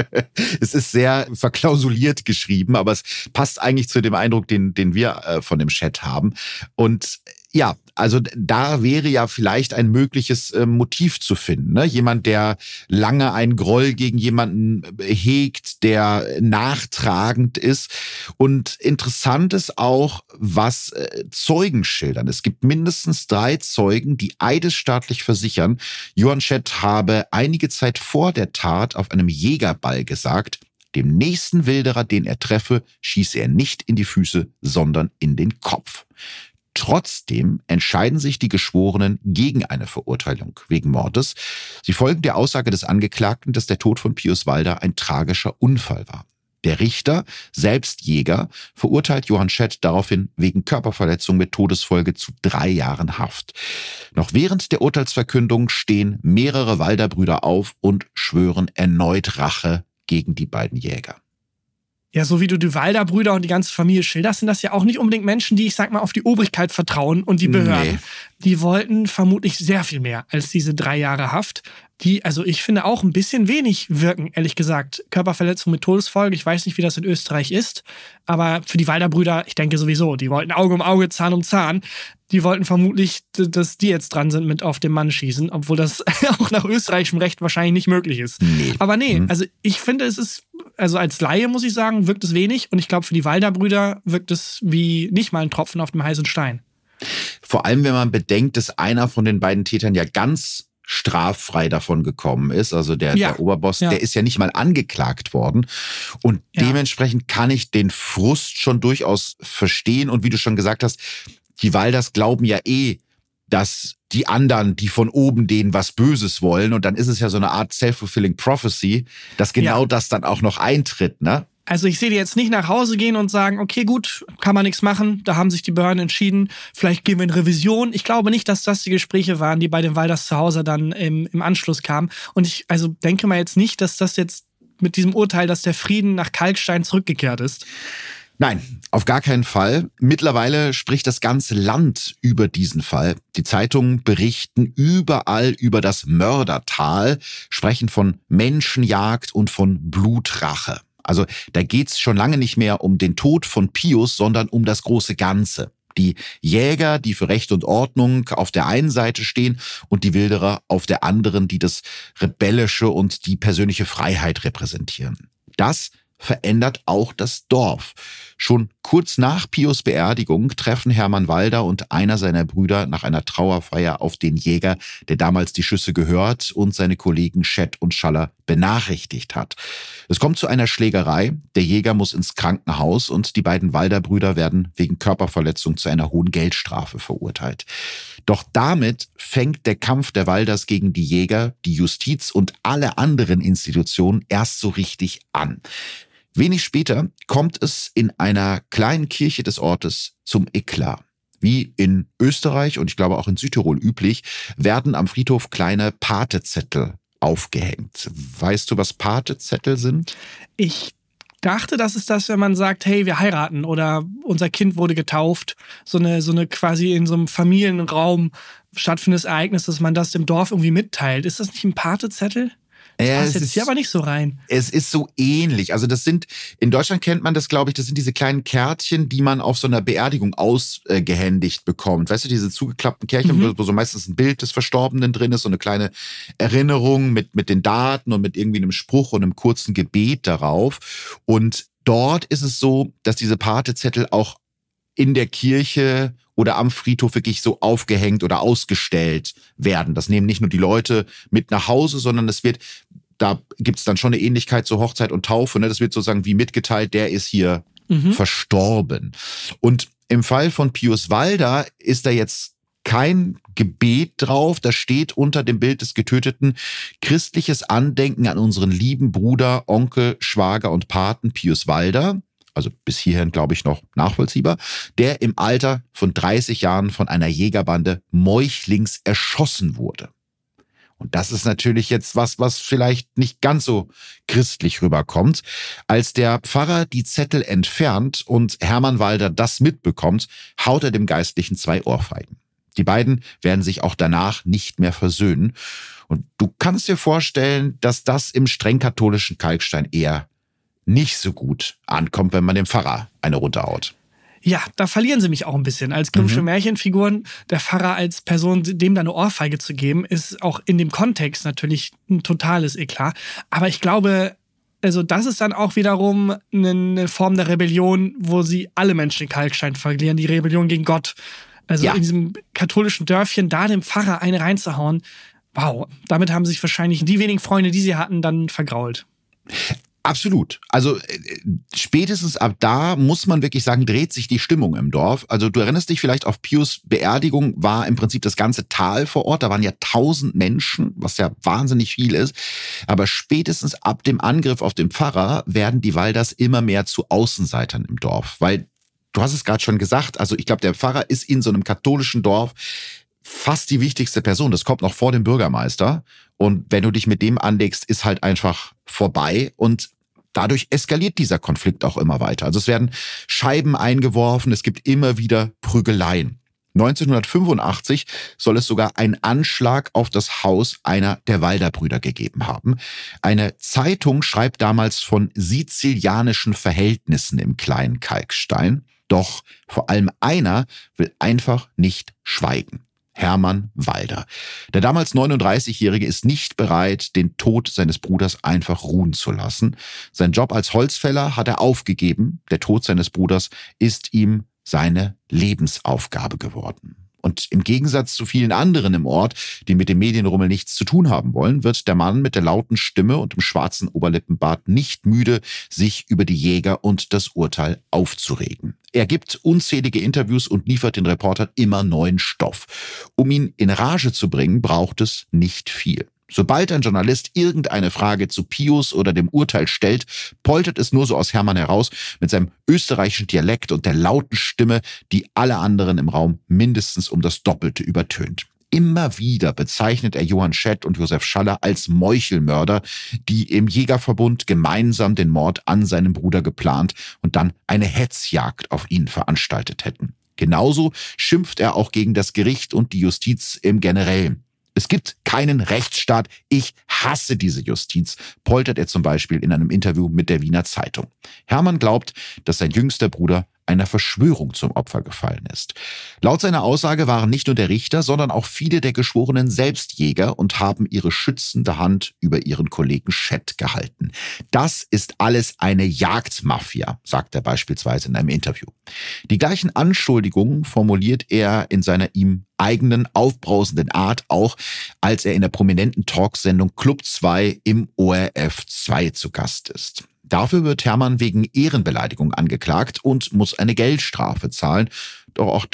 Es ist sehr verklausuliert geschrieben, aber es passt eigentlich zu dem Eindruck, den wir von dem Chat haben. Und ja, also da wäre ja vielleicht ein mögliches Motiv zu finden. Ne? Jemand, der lange einen Groll gegen jemanden hegt, der nachtragend ist. Und interessant ist auch, was Zeugen schildern. Es gibt mindestens 3 Zeugen, die eidesstattlich versichern, Johann Schett habe einige Zeit vor der Tat auf einem Jägerball gesagt, dem nächsten Wilderer, den er treffe, schieße er nicht in die Füße, sondern in den Kopf. Trotzdem entscheiden sich die Geschworenen gegen eine Verurteilung wegen Mordes. Sie folgen der Aussage des Angeklagten, dass der Tod von Pius Walder ein tragischer Unfall war. Der Richter, selbst Jäger, verurteilt Johann Schett daraufhin wegen Körperverletzung mit Todesfolge zu 3 Jahren Haft. Noch während der Urteilsverkündung stehen mehrere Walder-Brüder auf und schwören erneut Rache gegen die beiden Jäger. Ja, so wie du die Walder-Brüder und die ganze Familie schilderst, sind das ja auch nicht unbedingt Menschen, die, ich sag mal, auf die Obrigkeit vertrauen und die Behörden. Nee. Die wollten vermutlich sehr viel mehr als diese 3 Jahre Haft, die, also ich finde, auch ein bisschen wenig wirken, ehrlich gesagt. Körperverletzung mit Todesfolge, ich weiß nicht, wie das in Österreich ist, aber für die Walder-Brüder, ich denke sowieso, die wollten Auge um Auge, Zahn um Zahn. Die wollten vermutlich, dass die jetzt dran sind mit auf den Mann schießen, obwohl das auch nach österreichischem Recht wahrscheinlich nicht möglich ist. Nee. Aber nee, also ich finde, es ist, also als Laie muss ich sagen, wirkt es wenig und ich glaube, für die Walder-Brüder wirkt es wie nicht mal ein Tropfen auf dem heißen Stein. Vor allem, wenn man bedenkt, dass einer von den beiden Tätern ja ganz straffrei davon gekommen ist. Also der Oberboss, der ist ja nicht mal angeklagt worden. Und dementsprechend kann ich den Frust schon durchaus verstehen. Und wie du schon gesagt hast, die Walders glauben ja dass die anderen, die von oben denen was Böses wollen. Und dann ist es ja so eine Art self-fulfilling prophecy, dass genau das dann auch noch eintritt, ne? Also ich sehe die jetzt nicht nach Hause gehen und sagen, okay, gut, kann man nichts machen, da haben sich die Behörden entschieden, vielleicht gehen wir in Revision. Ich glaube nicht, dass das die Gespräche waren, die bei den Walders zu Hause dann im Anschluss kamen. Und ich denke mal jetzt nicht, dass das jetzt mit diesem Urteil, dass der Frieden nach Kalkstein zurückgekehrt ist. Nein, auf gar keinen Fall. Mittlerweile spricht das ganze Land über diesen Fall. Die Zeitungen berichten überall über das Mördertal, sprechen von Menschenjagd und von Blutrache. Also da geht's schon lange nicht mehr um den Tod von Pius, sondern um das große Ganze. Die Jäger, die für Recht und Ordnung auf der einen Seite stehen und die Wilderer auf der anderen, die das Rebellische und die persönliche Freiheit repräsentieren. Das verändert auch das Dorf. Schon kurz nach Pius' Beerdigung treffen Hermann Walder und einer seiner Brüder nach einer Trauerfeier auf den Jäger, der damals die Schüsse gehört und seine Kollegen Schett und Schaller benachrichtigt hat. Es kommt zu einer Schlägerei, der Jäger muss ins Krankenhaus und die beiden Walder-Brüder werden wegen Körperverletzung zu einer hohen Geldstrafe verurteilt. Doch damit fängt der Kampf der Walders gegen die Jäger, die Justiz und alle anderen Institutionen erst so richtig an. Wenig später kommt es in einer kleinen Kirche des Ortes zum Eklat. Wie in Österreich und ich glaube auch in Südtirol üblich, werden am Friedhof kleine Patezettel aufgehängt. Weißt du, was Patezettel sind? Ich dachte, das ist das, wenn man sagt, hey, wir heiraten oder unser Kind wurde getauft. So eine quasi in so einem Familienraum stattfindendes Ereignis, dass man das dem Dorf irgendwie mitteilt. Ist das nicht ein Patezettel? Das passt jetzt hier aber nicht so rein. Es ist so ähnlich. Also in Deutschland kennt man das, glaube ich, das sind diese kleinen Kärtchen, die man auf so einer Beerdigung ausgehändigt bekommt. Weißt du, diese zugeklappten Kärtchen, wo so meistens ein Bild des Verstorbenen drin ist, so eine kleine Erinnerung mit den Daten und mit irgendwie einem Spruch und einem kurzen Gebet darauf. Und dort ist es so, dass diese Patezettel auch in der Kirche oder am Friedhof wirklich so aufgehängt oder ausgestellt werden. Das nehmen nicht nur die Leute mit nach Hause, sondern da gibt's dann schon eine Ähnlichkeit zur Hochzeit und Taufe. Ne? Das wird sozusagen wie mitgeteilt, der ist hier verstorben. Und im Fall von Pius Walder ist da jetzt kein Gebet drauf. Da steht unter dem Bild des Getöteten christliches Andenken an unseren lieben Bruder, Onkel, Schwager und Paten Pius Walder. Also bis hierhin, glaube ich, noch nachvollziehbar, der im Alter von 30 Jahren von einer Jägerbande meuchlings erschossen wurde. Und das ist natürlich jetzt was vielleicht nicht ganz so christlich rüberkommt. Als der Pfarrer die Zettel entfernt und Hermann Walder das mitbekommt, haut er dem Geistlichen 2 Ohrfeigen. Die beiden werden sich auch danach nicht mehr versöhnen. Und du kannst dir vorstellen, dass das im streng katholischen Kalkstein eher nicht so gut ankommt, wenn man dem Pfarrer eine runterhaut. Ja, da verlieren sie mich auch ein bisschen. Als Grimmsche Märchenfiguren, der Pfarrer als Person, dem da eine Ohrfeige zu geben, ist auch in dem Kontext natürlich ein totales Eklat. Aber ich glaube, also das ist dann auch wiederum eine Form der Rebellion, wo sie alle Menschen in Kalkstein verlieren, die Rebellion gegen Gott. Also in diesem katholischen Dörfchen, da dem Pfarrer eine reinzuhauen, wow, damit haben sich wahrscheinlich die wenigen Freunde, die sie hatten, dann vergrault. Absolut. Also spätestens ab da muss man wirklich sagen, dreht sich die Stimmung im Dorf. Also du erinnerst dich vielleicht, auf Pius Beerdigung war im Prinzip das ganze Tal vor Ort. Da waren ja 1000 Menschen, was ja wahnsinnig viel ist. Aber spätestens ab dem Angriff auf den Pfarrer werden die Walders immer mehr zu Außenseitern im Dorf. Weil, du hast es gerade schon gesagt, also ich glaube, der Pfarrer ist in so einem katholischen Dorf fast die wichtigste Person. Das kommt noch vor dem Bürgermeister. Und wenn du dich mit dem anlegst, ist halt einfach vorbei. Und dadurch eskaliert dieser Konflikt auch immer weiter. Also es werden Scheiben eingeworfen, es gibt immer wieder Prügeleien. 1985 soll es sogar einen Anschlag auf das Haus einer der Walder-Brüder gegeben haben. Eine Zeitung schreibt damals von sizilianischen Verhältnissen im kleinen Kalkstein. Doch vor allem einer will einfach nicht schweigen. Hermann Walder. Der damals 39-Jährige ist nicht bereit, den Tod seines Bruders einfach ruhen zu lassen. Sein Job als Holzfäller hat er aufgegeben. Der Tod seines Bruders ist ihm seine Lebensaufgabe geworden. Und im Gegensatz zu vielen anderen im Ort, die mit dem Medienrummel nichts zu tun haben wollen, wird der Mann mit der lauten Stimme und dem schwarzen Oberlippenbart nicht müde, sich über die Jäger und das Urteil aufzuregen. Er gibt unzählige Interviews und liefert den Reportern immer neuen Stoff. Um ihn in Rage zu bringen, braucht es nicht viel. Sobald ein Journalist irgendeine Frage zu Pius oder dem Urteil stellt, poltert es nur so aus Hermann heraus mit seinem österreichischen Dialekt und der lauten Stimme, die alle anderen im Raum mindestens um das Doppelte übertönt. Immer wieder bezeichnet er Johann Schett und Josef Schaller als Meuchelmörder, die im Jägerverbund gemeinsam den Mord an seinem Bruder geplant und dann eine Hetzjagd auf ihn veranstaltet hätten. Genauso schimpft er auch gegen das Gericht und die Justiz im Generellen. Es gibt keinen Rechtsstaat. Ich hasse diese Justiz, poltert er zum Beispiel in einem Interview mit der Wiener Zeitung. Hermann glaubt, dass sein jüngster Bruder einer Verschwörung zum Opfer gefallen ist. Laut seiner Aussage waren nicht nur der Richter, sondern auch viele der Geschworenen selbst Jäger und haben ihre schützende Hand über ihren Kollegen Schett gehalten. Das ist alles eine Jagdmafia, sagt er beispielsweise in einem Interview. Die gleichen Anschuldigungen formuliert er in seiner ihm eigenen aufbrausenden Art auch, als er in der prominenten Talksendung Club 2 im ORF 2 zu Gast ist. Dafür wird Hermann wegen Ehrenbeleidigung angeklagt und muss eine Geldstrafe zahlen. Doch auch das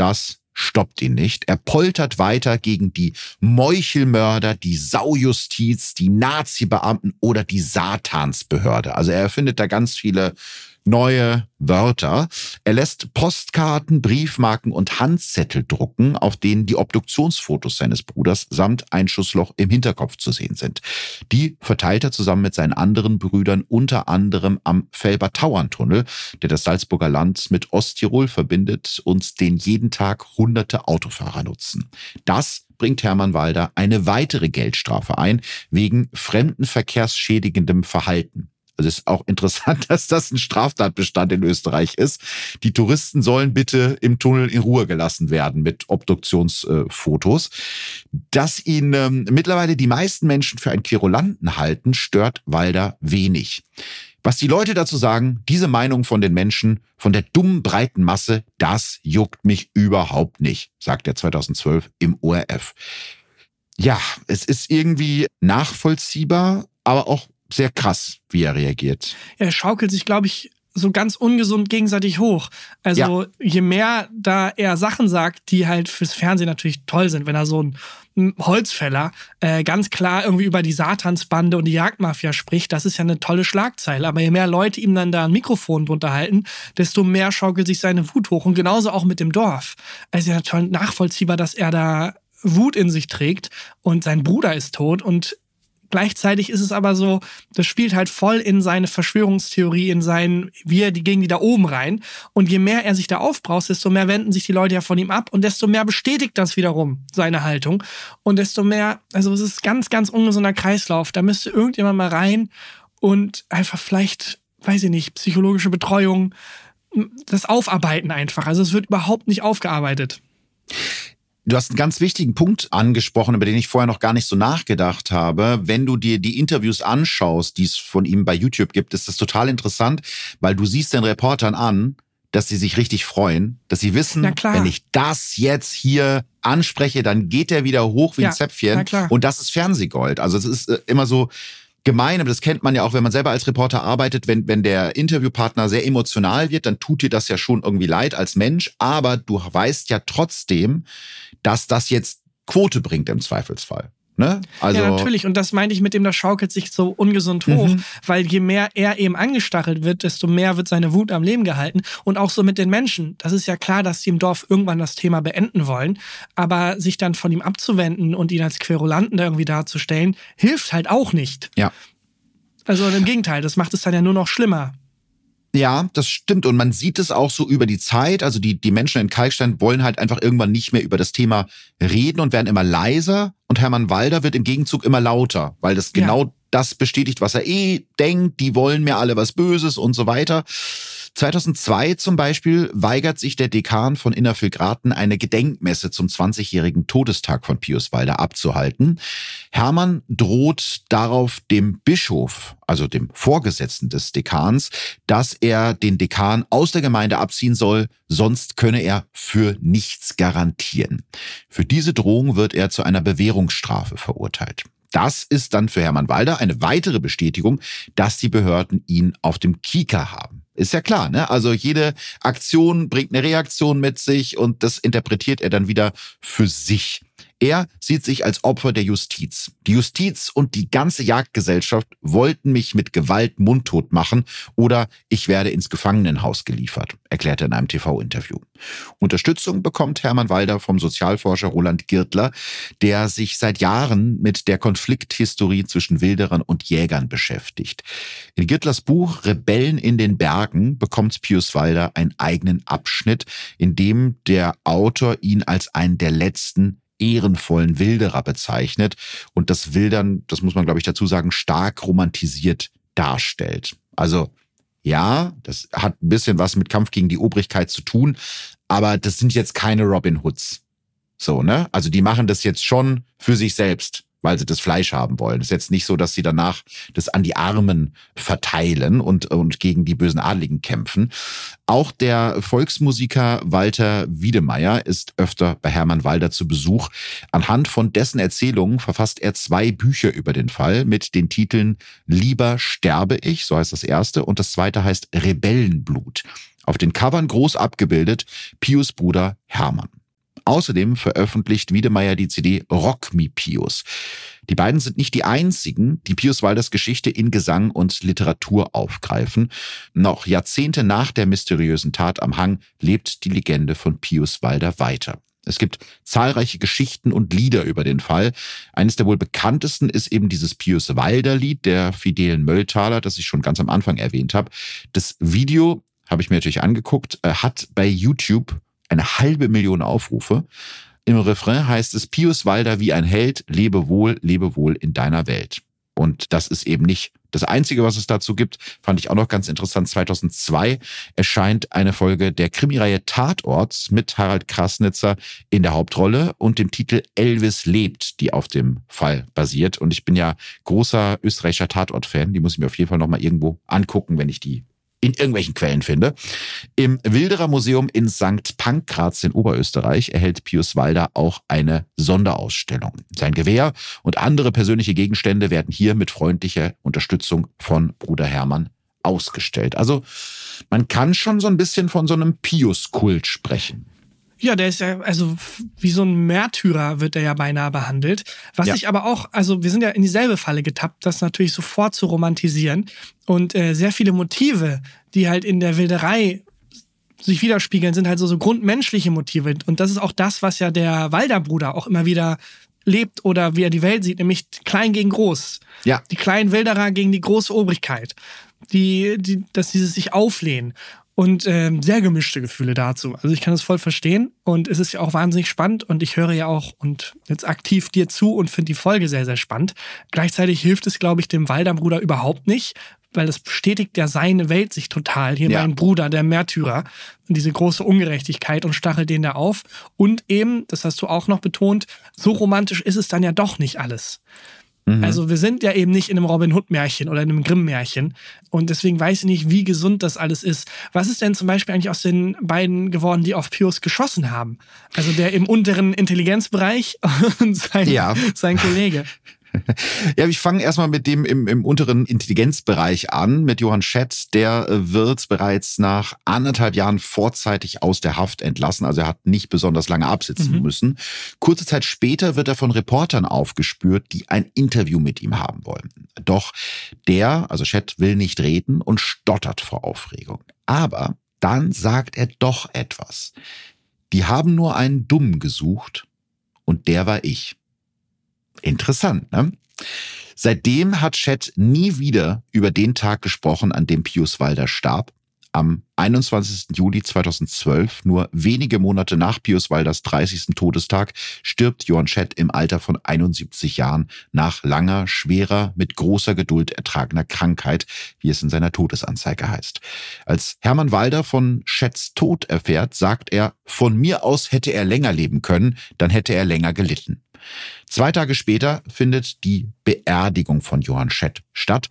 stoppt ihn nicht. Er poltert weiter gegen die Meuchelmörder, die Saujustiz, die Nazi-Beamten oder die Satansbehörde. Also er erfindet da ganz viele neue Wörter. Er lässt Postkarten, Briefmarken und Handzettel drucken, auf denen die Obduktionsfotos seines Bruders samt Einschussloch im Hinterkopf zu sehen sind. Die verteilt er zusammen mit seinen anderen Brüdern unter anderem am Felber-Tauern-Tunnel, der das Salzburger Land mit Osttirol verbindet und den jeden Tag hunderte Autofahrer nutzen. Das bringt Hermann Walder eine weitere Geldstrafe ein, wegen fremdenverkehrsschädigendem Verhalten. Also es ist auch interessant, dass das ein Straftatbestand in Österreich ist. Die Touristen sollen bitte im Tunnel in Ruhe gelassen werden mit Obduktionsfotos. Dass ihn mittlerweile die meisten Menschen für einen Querulanten halten, stört Walder wenig. Was die Leute dazu sagen, diese Meinung von den Menschen, von der dummen, breiten Masse, das juckt mich überhaupt nicht, sagt er 2012 im ORF. Ja, es ist irgendwie nachvollziehbar, aber auch sehr krass, wie er reagiert. Er schaukelt sich, glaube ich, so ganz ungesund gegenseitig hoch. Also je mehr da er Sachen sagt, die halt fürs Fernsehen natürlich toll sind, wenn er so ein Holzfäller ganz klar irgendwie über die Satansbande und die Jagdmafia spricht, das ist ja eine tolle Schlagzeile. Aber je mehr Leute ihm dann da ein Mikrofon drunter halten, desto mehr schaukelt sich seine Wut hoch. Und genauso auch mit dem Dorf. Also ja toll nachvollziehbar, dass er da Wut in sich trägt und sein Bruder ist tot und gleichzeitig ist es aber so, das spielt halt voll in seine Verschwörungstheorie, in sein, wie er gegen die da oben rein. Und je mehr er sich da aufbraust, desto mehr wenden sich die Leute ja von ihm ab und desto mehr bestätigt das wiederum seine Haltung. Und desto mehr, also es ist ganz, ganz ungesunder Kreislauf. Da müsste irgendjemand mal rein und einfach vielleicht, weiß ich nicht, psychologische Betreuung, das Aufarbeiten einfach. Also es wird überhaupt nicht aufgearbeitet. Du hast einen ganz wichtigen Punkt angesprochen, über den ich vorher noch gar nicht so nachgedacht habe. Wenn du dir die Interviews anschaust, die es von ihm bei YouTube gibt, ist das total interessant, weil du siehst den Reportern an, dass sie sich richtig freuen, dass sie wissen, wenn ich das jetzt hier anspreche, dann geht er wieder hoch wie ein Zäpfchen. Und das ist Fernsehgold. Also es ist immer so gemein, aber das kennt man ja auch, wenn man selber als Reporter arbeitet, wenn der Interviewpartner sehr emotional wird, dann tut dir das ja schon irgendwie leid als Mensch, aber du weißt ja trotzdem, dass das jetzt Quote bringt im Zweifelsfall. Ne? Also, ja, natürlich. Und das meinte ich mit dem, das schaukelt sich so ungesund hoch, weil je mehr er eben angestachelt wird, desto mehr wird seine Wut am Leben gehalten. Und auch so mit den Menschen. Das ist ja klar, dass die im Dorf irgendwann das Thema beenden wollen. Aber sich dann von ihm abzuwenden und ihn als Querulanten da irgendwie darzustellen, hilft halt auch nicht. Ja. Also im Gegenteil, das macht es dann ja nur noch schlimmer. Ja, das stimmt. Und man sieht es auch so über die Zeit. Also die Menschen in Kalkstein wollen halt einfach irgendwann nicht mehr über das Thema reden und werden immer leiser. Und Hermann Walder wird im Gegenzug immer lauter, weil das genau das bestätigt, was er denkt. Die wollen mir alle was Böses und so weiter. 2002 zum Beispiel weigert sich der Dekan von Innervillgraten, eine Gedenkmesse zum 20-jährigen Todestag von Pius Walder abzuhalten. Hermann droht darauf dem Bischof, also dem Vorgesetzten des Dekans, dass er den Dekan aus der Gemeinde abziehen soll, sonst könne er für nichts garantieren. Für diese Drohung wird er zu einer Bewährungsstrafe verurteilt. Das ist dann für Hermann Walder eine weitere Bestätigung, dass die Behörden ihn auf dem Kieker haben. Ist ja klar, ne? Also jede Aktion bringt eine Reaktion mit sich und das interpretiert er dann wieder für sich. Er sieht sich als Opfer der Justiz. Die Justiz und die ganze Jagdgesellschaft wollten mich mit Gewalt mundtot machen oder ich werde ins Gefangenenhaus geliefert, erklärte er in einem TV-Interview. Unterstützung bekommt Hermann Walder vom Sozialforscher Roland Girtler, der sich seit Jahren mit der Konflikthistorie zwischen Wilderern und Jägern beschäftigt. In Girtlers Buch Rebellen in den Bergen bekommt Pius Walder einen eigenen Abschnitt, in dem der Autor ihn als einen der letzten ehrenvollen Wilderer bezeichnet und das Wildern, das muss man glaube ich dazu sagen, stark romantisiert darstellt. Also ja, das hat ein bisschen was mit Kampf gegen die Obrigkeit zu tun, aber das sind jetzt keine Robin Hoods. So, ne? Also die machen das jetzt schon für sich selbst, weil sie das Fleisch haben wollen. Es ist jetzt nicht so, dass sie danach das an die Armen verteilen und gegen die bösen Adligen kämpfen. Auch der Volksmusiker Walter Wiedemeyer ist öfter bei Hermann Walder zu Besuch. Anhand von dessen Erzählungen verfasst er 2 Bücher über den Fall mit den Titeln Lieber sterbe ich, so heißt das erste, und das zweite heißt Rebellenblut. Auf den Covern groß abgebildet Pius Bruder Hermann. Außerdem veröffentlicht Wiedemeyer die CD Rock Me Pius. Die beiden sind nicht die einzigen, die Pius Walders Geschichte in Gesang und Literatur aufgreifen. Noch Jahrzehnte nach der mysteriösen Tat am Hang lebt die Legende von Pius Walder weiter. Es gibt zahlreiche Geschichten und Lieder über den Fall. Eines der wohl bekanntesten ist eben dieses Pius Walder Lied der Fidelen Mölltaler, das ich schon ganz am Anfang erwähnt habe. Das Video habe ich mir natürlich angeguckt, hat bei YouTube 500.000 Aufrufe. Im Refrain heißt es: Pius Walder wie ein Held, lebe wohl in deiner Welt. Und das ist eben nicht das Einzige, was es dazu gibt. Fand ich auch noch ganz interessant. 2002 erscheint eine Folge der Krimireihe Tatorts mit Harald Krasnitzer in der Hauptrolle und dem Titel Elvis lebt, die auf dem Fall basiert. Und ich bin ja großer österreichischer Tatort-Fan. Die muss ich mir auf jeden Fall noch mal irgendwo angucken, wenn ich die in irgendwelchen Quellen finde. Im Wilderer Museum in St. Pankraz in Oberösterreich erhält Pius Walder auch eine Sonderausstellung. Sein Gewehr und andere persönliche Gegenstände werden hier mit freundlicher Unterstützung von Bruder Hermann ausgestellt. Also man kann schon so ein bisschen von so einem Pius-Kult sprechen. Ja, der ist ja, also wie so ein Märtyrer wird er ja beinahe behandelt. Was ich aber auch, also wir sind ja in dieselbe Falle getappt, das natürlich sofort zu romantisieren. Und sehr viele Motive, die halt in der Wilderei sich widerspiegeln, sind halt so grundmenschliche Motive. Und das ist auch das, was ja der Walder-Bruder auch immer wieder lebt oder wie er die Welt sieht, nämlich klein gegen groß. Ja. Die kleinen Wilderer gegen die große Obrigkeit. Dass dieses sich auflehnen. Und sehr gemischte Gefühle dazu. Also ich kann das voll verstehen und es ist ja auch wahnsinnig spannend und ich höre ja auch und jetzt aktiv dir zu und finde die Folge sehr, sehr spannend. Gleichzeitig hilft es, glaube ich, dem Walder-Bruder überhaupt nicht, weil das bestätigt ja seine Welt sich total. Hier mein Bruder, der Märtyrer, und diese große Ungerechtigkeit und stachelt den da auf. Und eben, das hast du auch noch betont, so romantisch ist es dann ja doch nicht alles. Also wir sind ja eben nicht in einem Robin Hood-Märchen oder in einem Grimm-Märchen. Und deswegen weiß ich nicht, wie gesund das alles ist. Was ist denn zum Beispiel eigentlich aus den beiden geworden, die auf Pius geschossen haben? Also der im unteren Intelligenzbereich und sein Kollege. Ja, ich fange erstmal mit dem im unteren Intelligenzbereich an, mit Johann Schett. Der wird bereits nach 1,5 Jahren vorzeitig aus der Haft entlassen. Also er hat nicht besonders lange absitzen müssen. Kurze Zeit später wird er von Reportern aufgespürt, die ein Interview mit ihm haben wollen. Doch also Schett, will nicht reden und stottert vor Aufregung. Aber dann sagt er doch etwas. Die haben nur einen Dummen gesucht und der war ich. Interessant, ne? Seitdem hat Schett nie wieder über den Tag gesprochen, an dem Pius Walder starb. Am 21. Juli 2012, nur wenige Monate nach Pius Walders 30. Todestag, stirbt Johann Schett im Alter von 71 Jahren nach langer, schwerer, mit großer Geduld ertragener Krankheit, wie es in seiner Todesanzeige heißt. Als Hermann Walder von Schetts Tod erfährt, sagt er, von mir aus hätte er länger leben können, dann hätte er länger gelitten. 2 Tage später findet die Beerdigung von Johann Schett statt.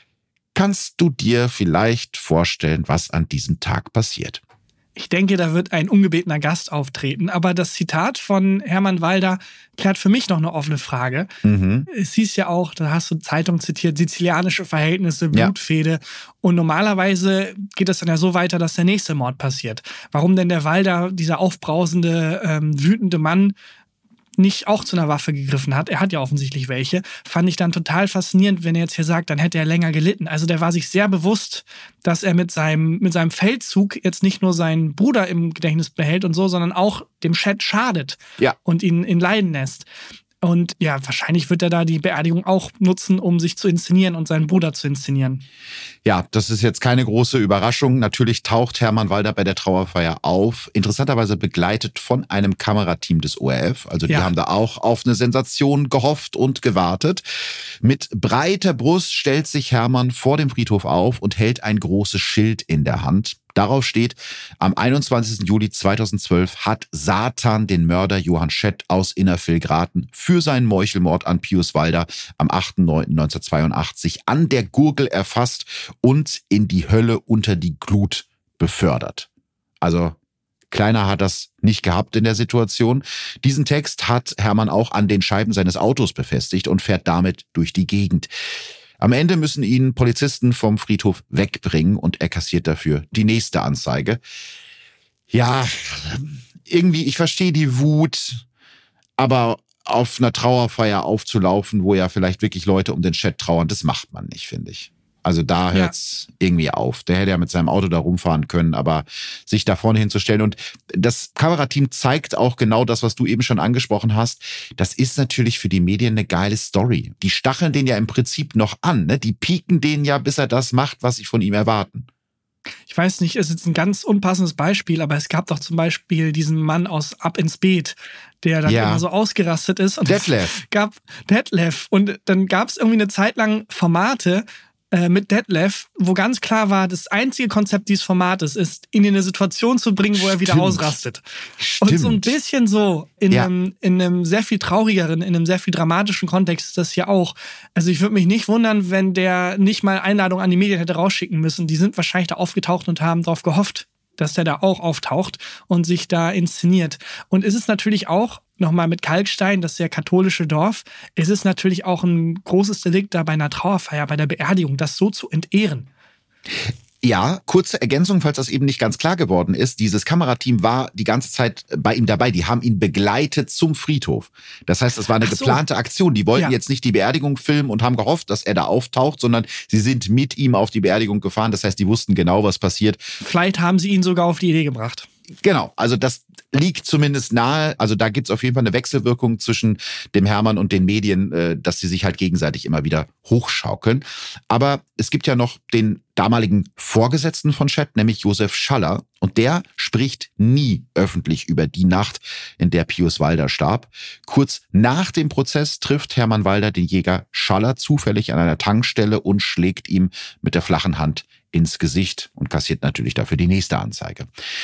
Kannst du dir vielleicht vorstellen, was an diesem Tag passiert? Ich denke, da wird ein ungebetener Gast auftreten. Aber das Zitat von Hermann Walder klärt für mich noch eine offene Frage. Es hieß ja auch, da hast du Zeitung zitiert, sizilianische Verhältnisse, Blutfehde. Ja. Und normalerweise geht es dann ja so weiter, dass der nächste Mord passiert. Warum denn der Walder, dieser aufbrausende, wütende Mann, nicht auch zu einer Waffe gegriffen hat, er hat ja offensichtlich welche, fand ich dann total faszinierend, wenn er jetzt hier sagt, dann hätte er länger gelitten. Also der war sich sehr bewusst, dass er mit seinem Feldzug jetzt nicht nur seinen Bruder im Gedächtnis behält und so, sondern auch dem Schett schadet und ihn leiden lässt. Und ja, wahrscheinlich wird er da die Beerdigung auch nutzen, um sich zu inszenieren und seinen Bruder zu inszenieren. Ja, das ist jetzt keine große Überraschung. Natürlich taucht Hermann Walder bei der Trauerfeier auf. Interessanterweise begleitet von einem Kamerateam des ORF. Also die haben da auch auf eine Sensation gehofft und gewartet. Mit breiter Brust stellt sich Hermann vor dem Friedhof auf und hält ein großes Schild in der Hand. Darauf steht, am 21. Juli 2012 hat Satan den Mörder Johann Schett aus Innervillgraten für seinen Meuchelmord an Pius Walder am 8.9.1982 an der Gurgel erfasst und in die Hölle unter die Glut befördert. Also kleiner hat das nicht gehabt in der Situation. Diesen Text hat Hermann auch an den Scheiben seines Autos befestigt und fährt damit durch die Gegend. Am Ende müssen ihn Polizisten vom Friedhof wegbringen und er kassiert dafür die nächste Anzeige. Ja, irgendwie, ich verstehe die Wut, aber auf einer Trauerfeier aufzulaufen, wo ja vielleicht wirklich Leute um den Chat trauern, das macht man nicht, finde ich. Also da hört's irgendwie auf. Der hätte ja mit seinem Auto da rumfahren können, aber sich da vorne hinzustellen. Und das Kamerateam zeigt auch genau das, was du eben schon angesprochen hast. Das ist natürlich für die Medien eine geile Story. Die stacheln den ja im Prinzip noch an, ne? Die pieken den ja, bis er das macht, was sie von ihm erwarten. Ich weiß nicht, ist jetzt ein ganz unpassendes Beispiel, aber es gab doch zum Beispiel diesen Mann aus Ab ins Beet, der dann immer so ausgerastet ist. Und Detlef. Detlef. Und dann gab es irgendwie eine Zeit lang Formate mit Detlef, wo ganz klar war, das einzige Konzept dieses Formates ist, ihn in eine Situation zu bringen, wo er wieder ausrastet. Und so ein bisschen so in einem sehr viel traurigeren, in einem sehr viel dramatischen Kontext ist das hier auch. Also ich würde mich nicht wundern, wenn der nicht mal Einladung an die Medien hätte rausschicken müssen. Die sind wahrscheinlich da aufgetaucht und haben darauf gehofft, dass der da auch auftaucht und sich da inszeniert. Und es ist natürlich auch, nochmal mit Kalkstein, das sehr katholische Dorf, es ist natürlich auch ein großes Delikt da bei einer Trauerfeier, bei der Beerdigung, das so zu entehren. Ja, kurze Ergänzung, falls das eben nicht ganz klar geworden ist. Dieses Kamerateam war die ganze Zeit bei ihm dabei. Die haben ihn begleitet zum Friedhof. Das heißt, es war eine geplante Aktion. Die wollten jetzt nicht die Beerdigung filmen und haben gehofft, dass er da auftaucht, sondern sie sind mit ihm auf die Beerdigung gefahren. Das heißt, die wussten genau, was passiert. Vielleicht haben sie ihn sogar auf die Idee gebracht. Genau, also das liegt zumindest nahe. Also da gibt's auf jeden Fall eine Wechselwirkung zwischen dem Hermann und den Medien, dass sie sich halt gegenseitig immer wieder hochschaukeln. Aber es gibt ja noch den damaligen Vorgesetzten von Chet, nämlich Josef Schaller. Und der spricht nie öffentlich über die Nacht, in der Pius Walder starb. Kurz nach dem Prozess trifft Hermann Walder den Jäger Schaller zufällig an einer Tankstelle und schlägt ihm mit der flachen Hand ins Gesicht und kassiert natürlich dafür die nächste Anzeige.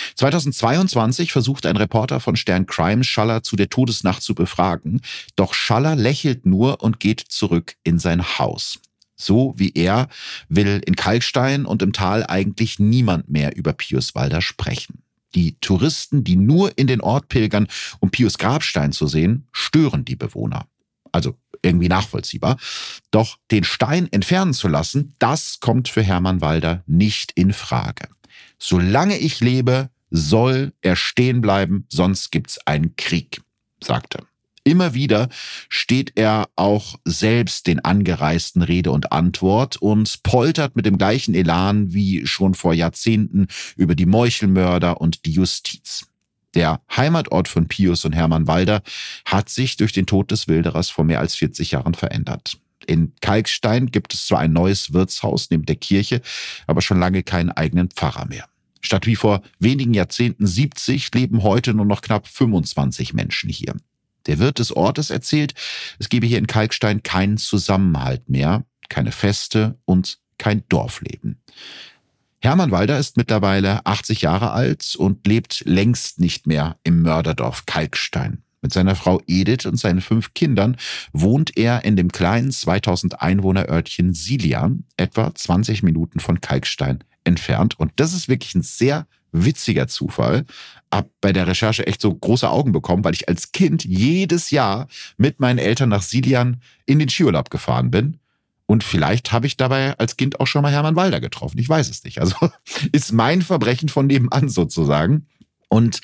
2022 versucht ein Reporter von Stern Crime Schaller zu der Todesnacht zu befragen, doch Schaller lächelt nur und geht zurück in sein Haus. So wie er will in Kalkstein und im Tal eigentlich niemand mehr über Pius Walder sprechen. Die Touristen, die nur in den Ort pilgern, um Pius Grabstein zu sehen, stören die Bewohner. Also irgendwie nachvollziehbar. Doch den Stein entfernen zu lassen, das kommt für Hermann Walder nicht in Frage. Solange ich lebe, soll er stehen bleiben, sonst gibt's einen Krieg, sagt er. Immer wieder steht er auch selbst den Angereisten Rede und Antwort und poltert mit dem gleichen Elan wie schon vor Jahrzehnten über die Meuchelmörder und die Justiz. Der Heimatort von Pius und Hermann Walder hat sich durch den Tod des Wilderers vor mehr als 40 Jahren verändert. In Kalkstein gibt es zwar ein neues Wirtshaus neben der Kirche, aber schon lange keinen eigenen Pfarrer mehr. Statt wie vor wenigen Jahrzehnten 70 leben heute nur noch knapp 25 Menschen hier. Der Wirt des Ortes erzählt, es gebe hier in Kalkstein keinen Zusammenhalt mehr, keine Feste und kein Dorfleben. Hermann Walder ist mittlerweile 80 Jahre alt und lebt längst nicht mehr im Mörderdorf Kalkstein. Mit seiner Frau Edith und seinen 5 Kindern wohnt er in dem kleinen 2000 Einwohner-Örtchen Silian, etwa 20 Minuten von Kalkstein entfernt. Und das ist wirklich ein sehr witziger Zufall. Hab bei der Recherche echt so große Augen bekommen, weil ich als Kind jedes Jahr mit meinen Eltern nach Silian in den Skiurlaub gefahren bin. Und vielleicht habe ich dabei als Kind auch schon mal Hermann Walder getroffen. Ich weiß es nicht. Also ist mein Verbrechen von nebenan sozusagen. Und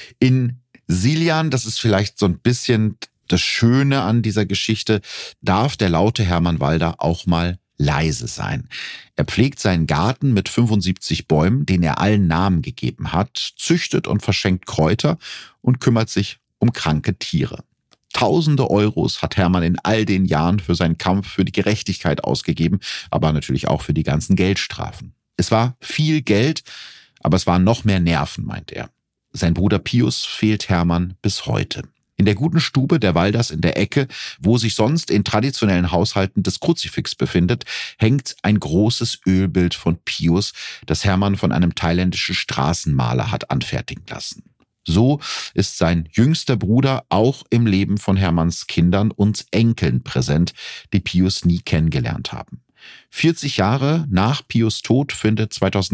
in Silian, das ist vielleicht so ein bisschen das Schöne an dieser Geschichte, darf der laute Hermann Walder auch mal leise sein. Er pflegt seinen Garten mit 75 Bäumen, denen er allen Namen gegeben hat, züchtet und verschenkt Kräuter und kümmert sich um kranke Tiere. Tausende Euros hat Hermann in all den Jahren für seinen Kampf für die Gerechtigkeit ausgegeben, aber natürlich auch für die ganzen Geldstrafen. Es war viel Geld, aber es waren noch mehr Nerven, meint er. Sein Bruder Pius fehlt Hermann bis heute. In der guten Stube der Walders in der Ecke, wo sich sonst in traditionellen Haushalten das Kruzifix befindet, hängt ein großes Ölbild von Pius, das Hermann von einem thailändischen Straßenmaler hat anfertigen lassen. So ist sein jüngster Bruder auch im Leben von Hermanns Kindern und Enkeln präsent, die Pius nie kennengelernt haben. 40 Jahre nach Pius Tod findet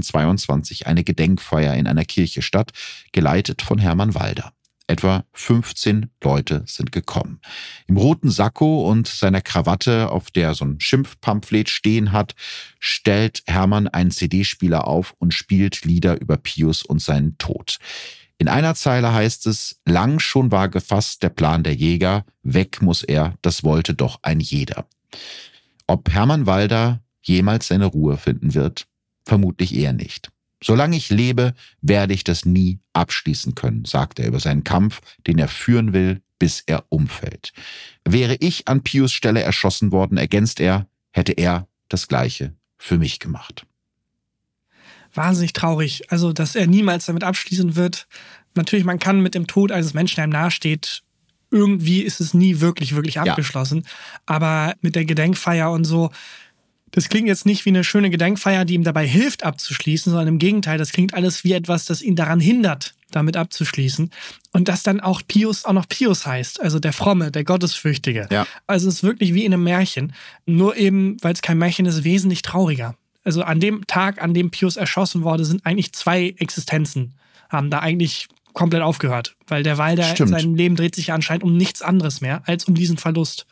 2022 eine Gedenkfeier in einer Kirche statt, geleitet von Hermann Walder. Etwa 15 Leute sind gekommen. Im roten Sakko und seiner Krawatte, auf der so ein Schimpfpamphlet stehen hat, stellt Hermann einen CD-Spieler auf und spielt Lieder über Pius und seinen Tod. In einer Zeile heißt es, lang schon war gefasst der Plan der Jäger, weg muss er, das wollte doch ein jeder. Ob Hermann Walder jemals seine Ruhe finden wird? Vermutlich eher nicht. Solange ich lebe, werde ich das nie abschließen können, sagt er über seinen Kampf, den er führen will, bis er umfällt. Wäre ich an Pius Stelle erschossen worden, ergänzt er, hätte er das Gleiche für mich gemacht. Wahnsinnig traurig. Also, dass er niemals damit abschließen wird. Natürlich, man kann mit dem Tod eines Menschen, der einem nahesteht, irgendwie ist es nie wirklich abgeschlossen. Ja. Aber mit der Gedenkfeier und so, das klingt jetzt nicht wie eine schöne Gedenkfeier, die ihm dabei hilft abzuschließen, sondern im Gegenteil, das klingt alles wie etwas, das ihn daran hindert, damit abzuschließen. Und dass dann auch Pius auch noch Pius heißt, also der Fromme, der Gottesfürchtige. Ja. Also es ist wirklich wie in einem Märchen. Nur eben, weil es kein Märchen ist, wesentlich trauriger. Also an dem Tag, an dem Pius erschossen wurde, sind eigentlich 2 Existenzen, haben da eigentlich komplett aufgehört. Weil der Walder in seinem Leben dreht sich ja anscheinend um nichts anderes mehr, als um diesen Verlust.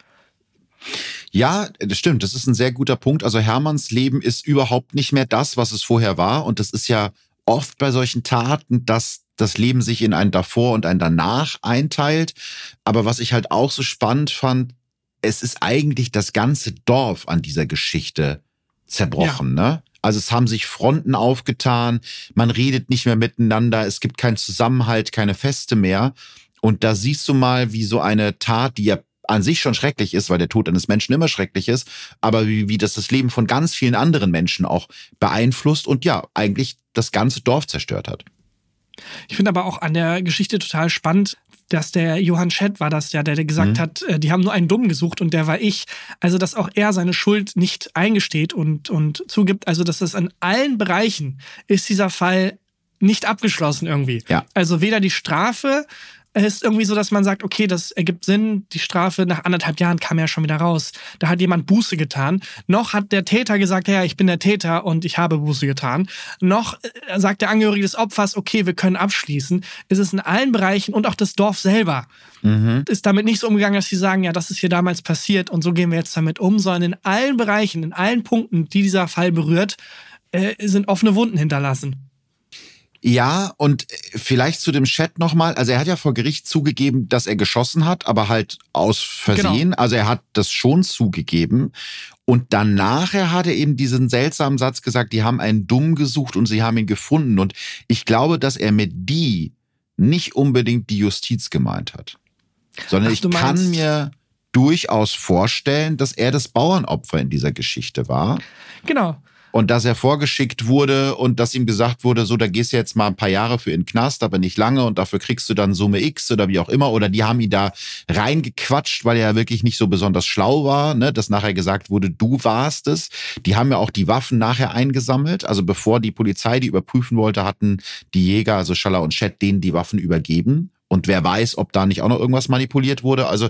Ja, das stimmt. Das ist ein sehr guter Punkt. Also Hermanns Leben ist überhaupt nicht mehr das, was es vorher war. Und das ist ja oft bei solchen Taten, dass das Leben sich in ein Davor und ein Danach einteilt. Aber was ich halt auch so spannend fand, es ist eigentlich das ganze Dorf an dieser Geschichte zerbrochen, ne? Also es haben sich Fronten aufgetan, man redet nicht mehr miteinander, es gibt keinen Zusammenhalt, keine Feste mehr. Und da siehst du mal, wie so eine Tat, die ja an sich schon schrecklich ist, weil der Tod eines Menschen immer schrecklich ist, aber wie das Leben von ganz vielen anderen Menschen auch beeinflusst und ja, eigentlich das ganze Dorf zerstört hat. Ich finde aber auch an der Geschichte total spannend, dass der Johann Schett war das ja, der gesagt hat, die haben nur einen Dummen gesucht und der war ich. Also, dass auch er seine Schuld nicht eingesteht und zugibt. Also, dass das an allen Bereichen ist dieser Fall nicht abgeschlossen irgendwie. Ja. Also, weder die Strafe ist irgendwie so, dass man sagt, okay, das ergibt Sinn, die Strafe nach 1,5 Jahren kam ja schon wieder raus. Da hat jemand Buße getan. Noch hat der Täter gesagt, ja, ich bin der Täter und ich habe Buße getan. Noch sagt der Angehörige des Opfers, okay, wir können abschließen. Es ist in allen Bereichen und auch das Dorf selber ist damit nicht so umgegangen, dass sie sagen, ja, das ist hier damals passiert und so gehen wir jetzt damit um, sondern in allen Bereichen, in allen Punkten, die dieser Fall berührt, sind offene Wunden hinterlassen. Ja, und vielleicht zu dem Chat nochmal. Also er hat ja vor Gericht zugegeben, dass er geschossen hat, aber halt aus Versehen. Genau. Also er hat das schon zugegeben. Und danach hat er eben diesen seltsamen Satz gesagt, die haben einen Dummen gesucht und sie haben ihn gefunden. Und ich glaube, dass er mit die nicht unbedingt die Justiz gemeint hat. Sondern ich kann mir durchaus vorstellen, dass er das Bauernopfer in dieser Geschichte war. Genau. Und dass er vorgeschickt wurde und dass ihm gesagt wurde, so, da gehst du jetzt mal ein paar Jahre für in den Knast, aber nicht lange und dafür kriegst du dann Summe X oder wie auch immer. Oder die haben ihn da reingequatscht, weil er ja wirklich nicht so besonders schlau war, ne? Dass nachher gesagt wurde, du warst es. Die haben ja auch die Waffen nachher eingesammelt. Also bevor die Polizei die überprüfen wollte, hatten die Jäger, also Schaller und Schett, denen die Waffen übergeben. Und wer weiß, ob da nicht auch noch irgendwas manipuliert wurde. Also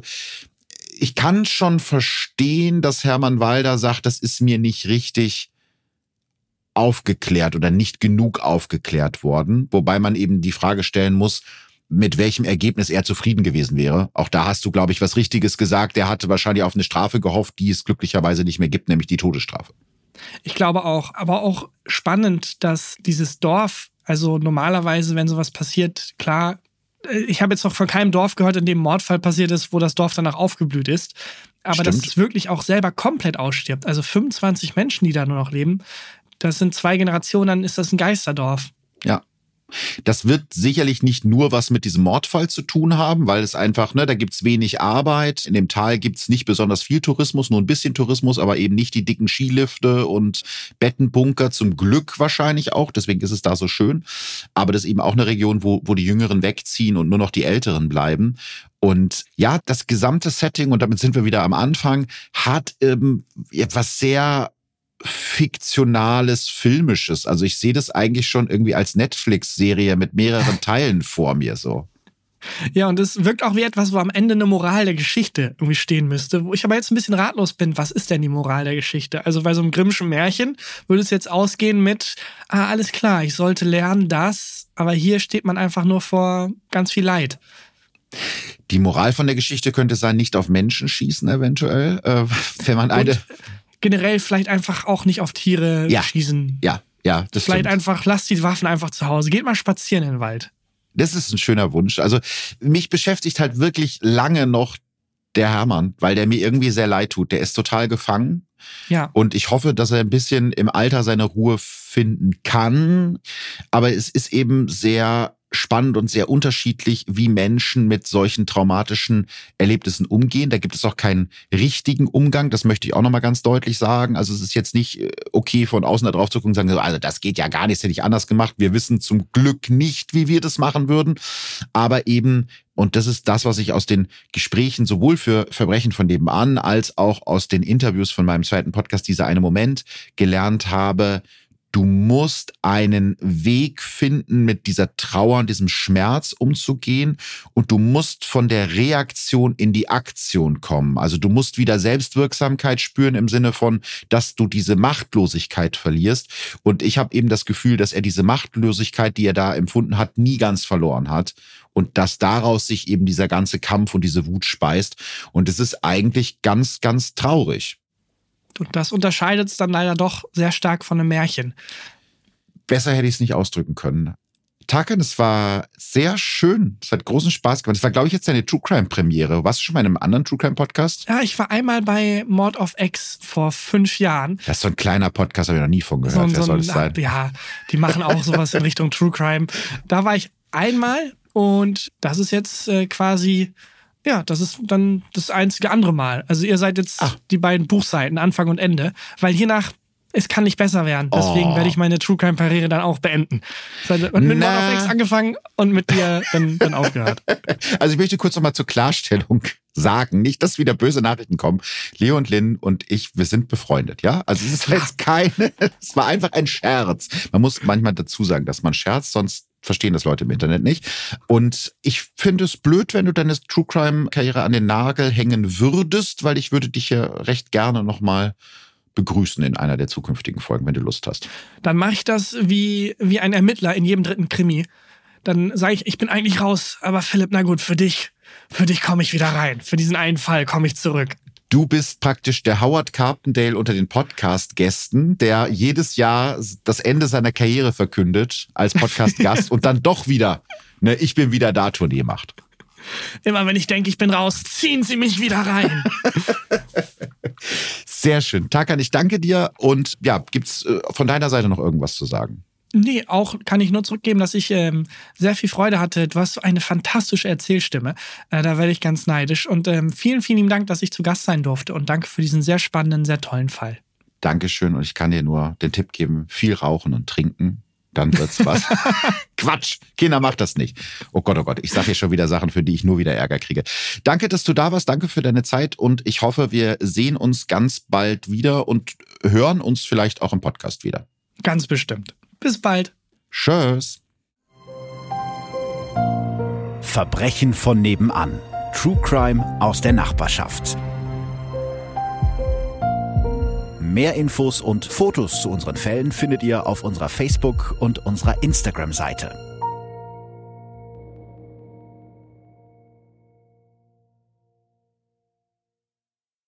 ich kann schon verstehen, dass Hermann Walder sagt, das ist mir nicht richtig aufgeklärt oder nicht genug aufgeklärt worden, wobei man eben die Frage stellen muss, mit welchem Ergebnis er zufrieden gewesen wäre. Auch da hast du, glaube ich, was Richtiges gesagt. Er hatte wahrscheinlich auf eine Strafe gehofft, die es glücklicherweise nicht mehr gibt, nämlich die Todesstrafe. Ich glaube auch, aber auch spannend, dass dieses Dorf, also normalerweise, wenn sowas passiert, klar, ich habe jetzt noch von keinem Dorf gehört, in dem ein Mordfall passiert ist, wo das Dorf danach aufgeblüht ist. Aber dass es wirklich auch selber komplett ausstirbt. Also 25 Menschen, die da nur noch leben. Das sind 2 Generationen, dann ist das ein Geisterdorf. Ja. Das wird sicherlich nicht nur was mit diesem Mordfall zu tun haben, weil es einfach, ne, da gibt's wenig Arbeit. In dem Tal gibt's nicht besonders viel Tourismus, nur ein bisschen Tourismus, aber eben nicht die dicken Skilifte und Bettenbunker, zum Glück wahrscheinlich auch. Deswegen ist es da so schön. Aber das ist eben auch eine Region, wo die Jüngeren wegziehen und nur noch die Älteren bleiben. Und ja, das gesamte Setting, und damit sind wir wieder am Anfang, hat etwas sehr Fiktionales, Filmisches. Also ich sehe das eigentlich schon irgendwie als Netflix-Serie mit mehreren Teilen vor mir so. Ja, und es wirkt auch wie etwas, wo am Ende eine Moral der Geschichte irgendwie stehen müsste. Wo ich aber jetzt ein bisschen ratlos bin, was ist denn die Moral der Geschichte? Also bei so einem Grimmschen Märchen würde es jetzt ausgehen mit, alles klar, ich sollte lernen das, aber hier steht man einfach nur vor ganz viel Leid. Die Moral von der Geschichte könnte sein, nicht auf Menschen schießen eventuell, wenn man eine... Generell vielleicht einfach auch nicht auf Tiere schießen. Ja, das vielleicht stimmt. einfach, lasst die Waffen einfach zu Hause. Geht mal spazieren in den Wald. Das ist ein schöner Wunsch. Also mich beschäftigt halt wirklich lange noch der Hermann, weil der mir irgendwie sehr leid tut. Der ist total gefangen. Ja. Und ich hoffe, dass er ein bisschen im Alter seine Ruhe finden kann. Aber es ist eben sehr spannend und sehr unterschiedlich, wie Menschen mit solchen traumatischen Erlebnissen umgehen. Da gibt es auch keinen richtigen Umgang. Das möchte ich auch nochmal ganz deutlich sagen. Also es ist jetzt nicht okay, von außen da drauf zu gucken und sagen, also das geht ja gar nicht, das hätte ich anders gemacht. Wir wissen zum Glück nicht, wie wir das machen würden. Aber eben, und das ist das, was ich aus den Gesprächen sowohl für Verbrechen von nebenan als auch aus den Interviews von meinem zweiten Podcast, dieser eine Moment, gelernt habe: Du musst einen Weg finden, mit dieser Trauer und diesem Schmerz umzugehen, und du musst von der Reaktion in die Aktion kommen. Also du musst wieder Selbstwirksamkeit spüren im Sinne von, dass du diese Machtlosigkeit verlierst. Und ich habe eben das Gefühl, dass er diese Machtlosigkeit, die er da empfunden hat, nie ganz verloren hat. Und dass daraus sich eben dieser ganze Kampf und diese Wut speist. Und es ist eigentlich ganz, ganz traurig. Und das unterscheidet es dann leider doch sehr stark von einem Märchen. Besser hätte ich es nicht ausdrücken können. Tarkan, es war sehr schön. Es hat großen Spaß gemacht. Es war, glaube ich, jetzt deine True Crime Premiere. Warst du schon mal in einem anderen True Crime Podcast? Ja, ich war einmal bei Mord of X vor 5 Jahren. Das ist so ein kleiner Podcast, habe ich noch nie von gehört. Wer soll das sein? Ja, die machen auch sowas in Richtung True Crime. Da war ich einmal, und das ist jetzt quasi... Ja, das ist dann das einzige andere Mal. Also ihr seid jetzt die beiden Buchseiten, Anfang und Ende. Weil hiernach, es kann nicht besser werden. Deswegen werde ich meine True Crime Karriere dann auch beenden. Mit Mord of X angefangen und mit dir dann aufgehört. Also ich möchte kurz nochmal zur Klarstellung sagen, nicht, dass wieder böse Nachrichten kommen. Leo und Lynn und ich, wir sind befreundet, ja? Also es ist jetzt es war einfach ein Scherz. Man muss manchmal dazu sagen, dass man scherzt, sonst verstehen das Leute im Internet nicht. Und ich finde es blöd, wenn du deine True Crime Karriere an den Nagel hängen würdest, weil ich würde dich ja recht gerne nochmal begrüßen in einer der zukünftigen Folgen, wenn du Lust hast. Dann mache ich das wie ein Ermittler in jedem dritten Krimi. Dann sage ich bin eigentlich raus, aber Philipp, na gut, für dich komme ich wieder rein. Für diesen einen Fall komme ich zurück. Du bist praktisch der Howard Carpendale unter den Podcast-Gästen, der jedes Jahr das Ende seiner Karriere verkündet als Podcast-Gast und dann doch wieder eine Ich bin wieder da Tournee macht. Immer wenn ich denke, ich bin raus, ziehen sie mich wieder rein. Sehr schön. Tarkan, ich danke dir. Und ja, gibt's von deiner Seite noch irgendwas zu sagen? Nee, auch kann ich nur zurückgeben, dass ich sehr viel Freude hatte. Du hast so eine fantastische Erzählstimme. Da werde ich ganz neidisch. Und vielen, vielen lieben Dank, dass ich zu Gast sein durfte. Und danke für diesen sehr spannenden, sehr tollen Fall. Dankeschön. Und ich kann dir nur den Tipp geben, viel rauchen und trinken. Dann wird's was. Quatsch, Kinder, macht das nicht. Oh Gott, ich sage hier schon wieder Sachen, für die ich nur wieder Ärger kriege. Danke, dass du da warst, danke für deine Zeit, und ich hoffe, wir sehen uns ganz bald wieder und hören uns vielleicht auch im Podcast wieder. Ganz bestimmt. Bis bald. Tschüss. Verbrechen von nebenan. True Crime aus der Nachbarschaft. Mehr Infos und Fotos zu unseren Fällen findet ihr auf unserer Facebook- und unserer Instagram-Seite.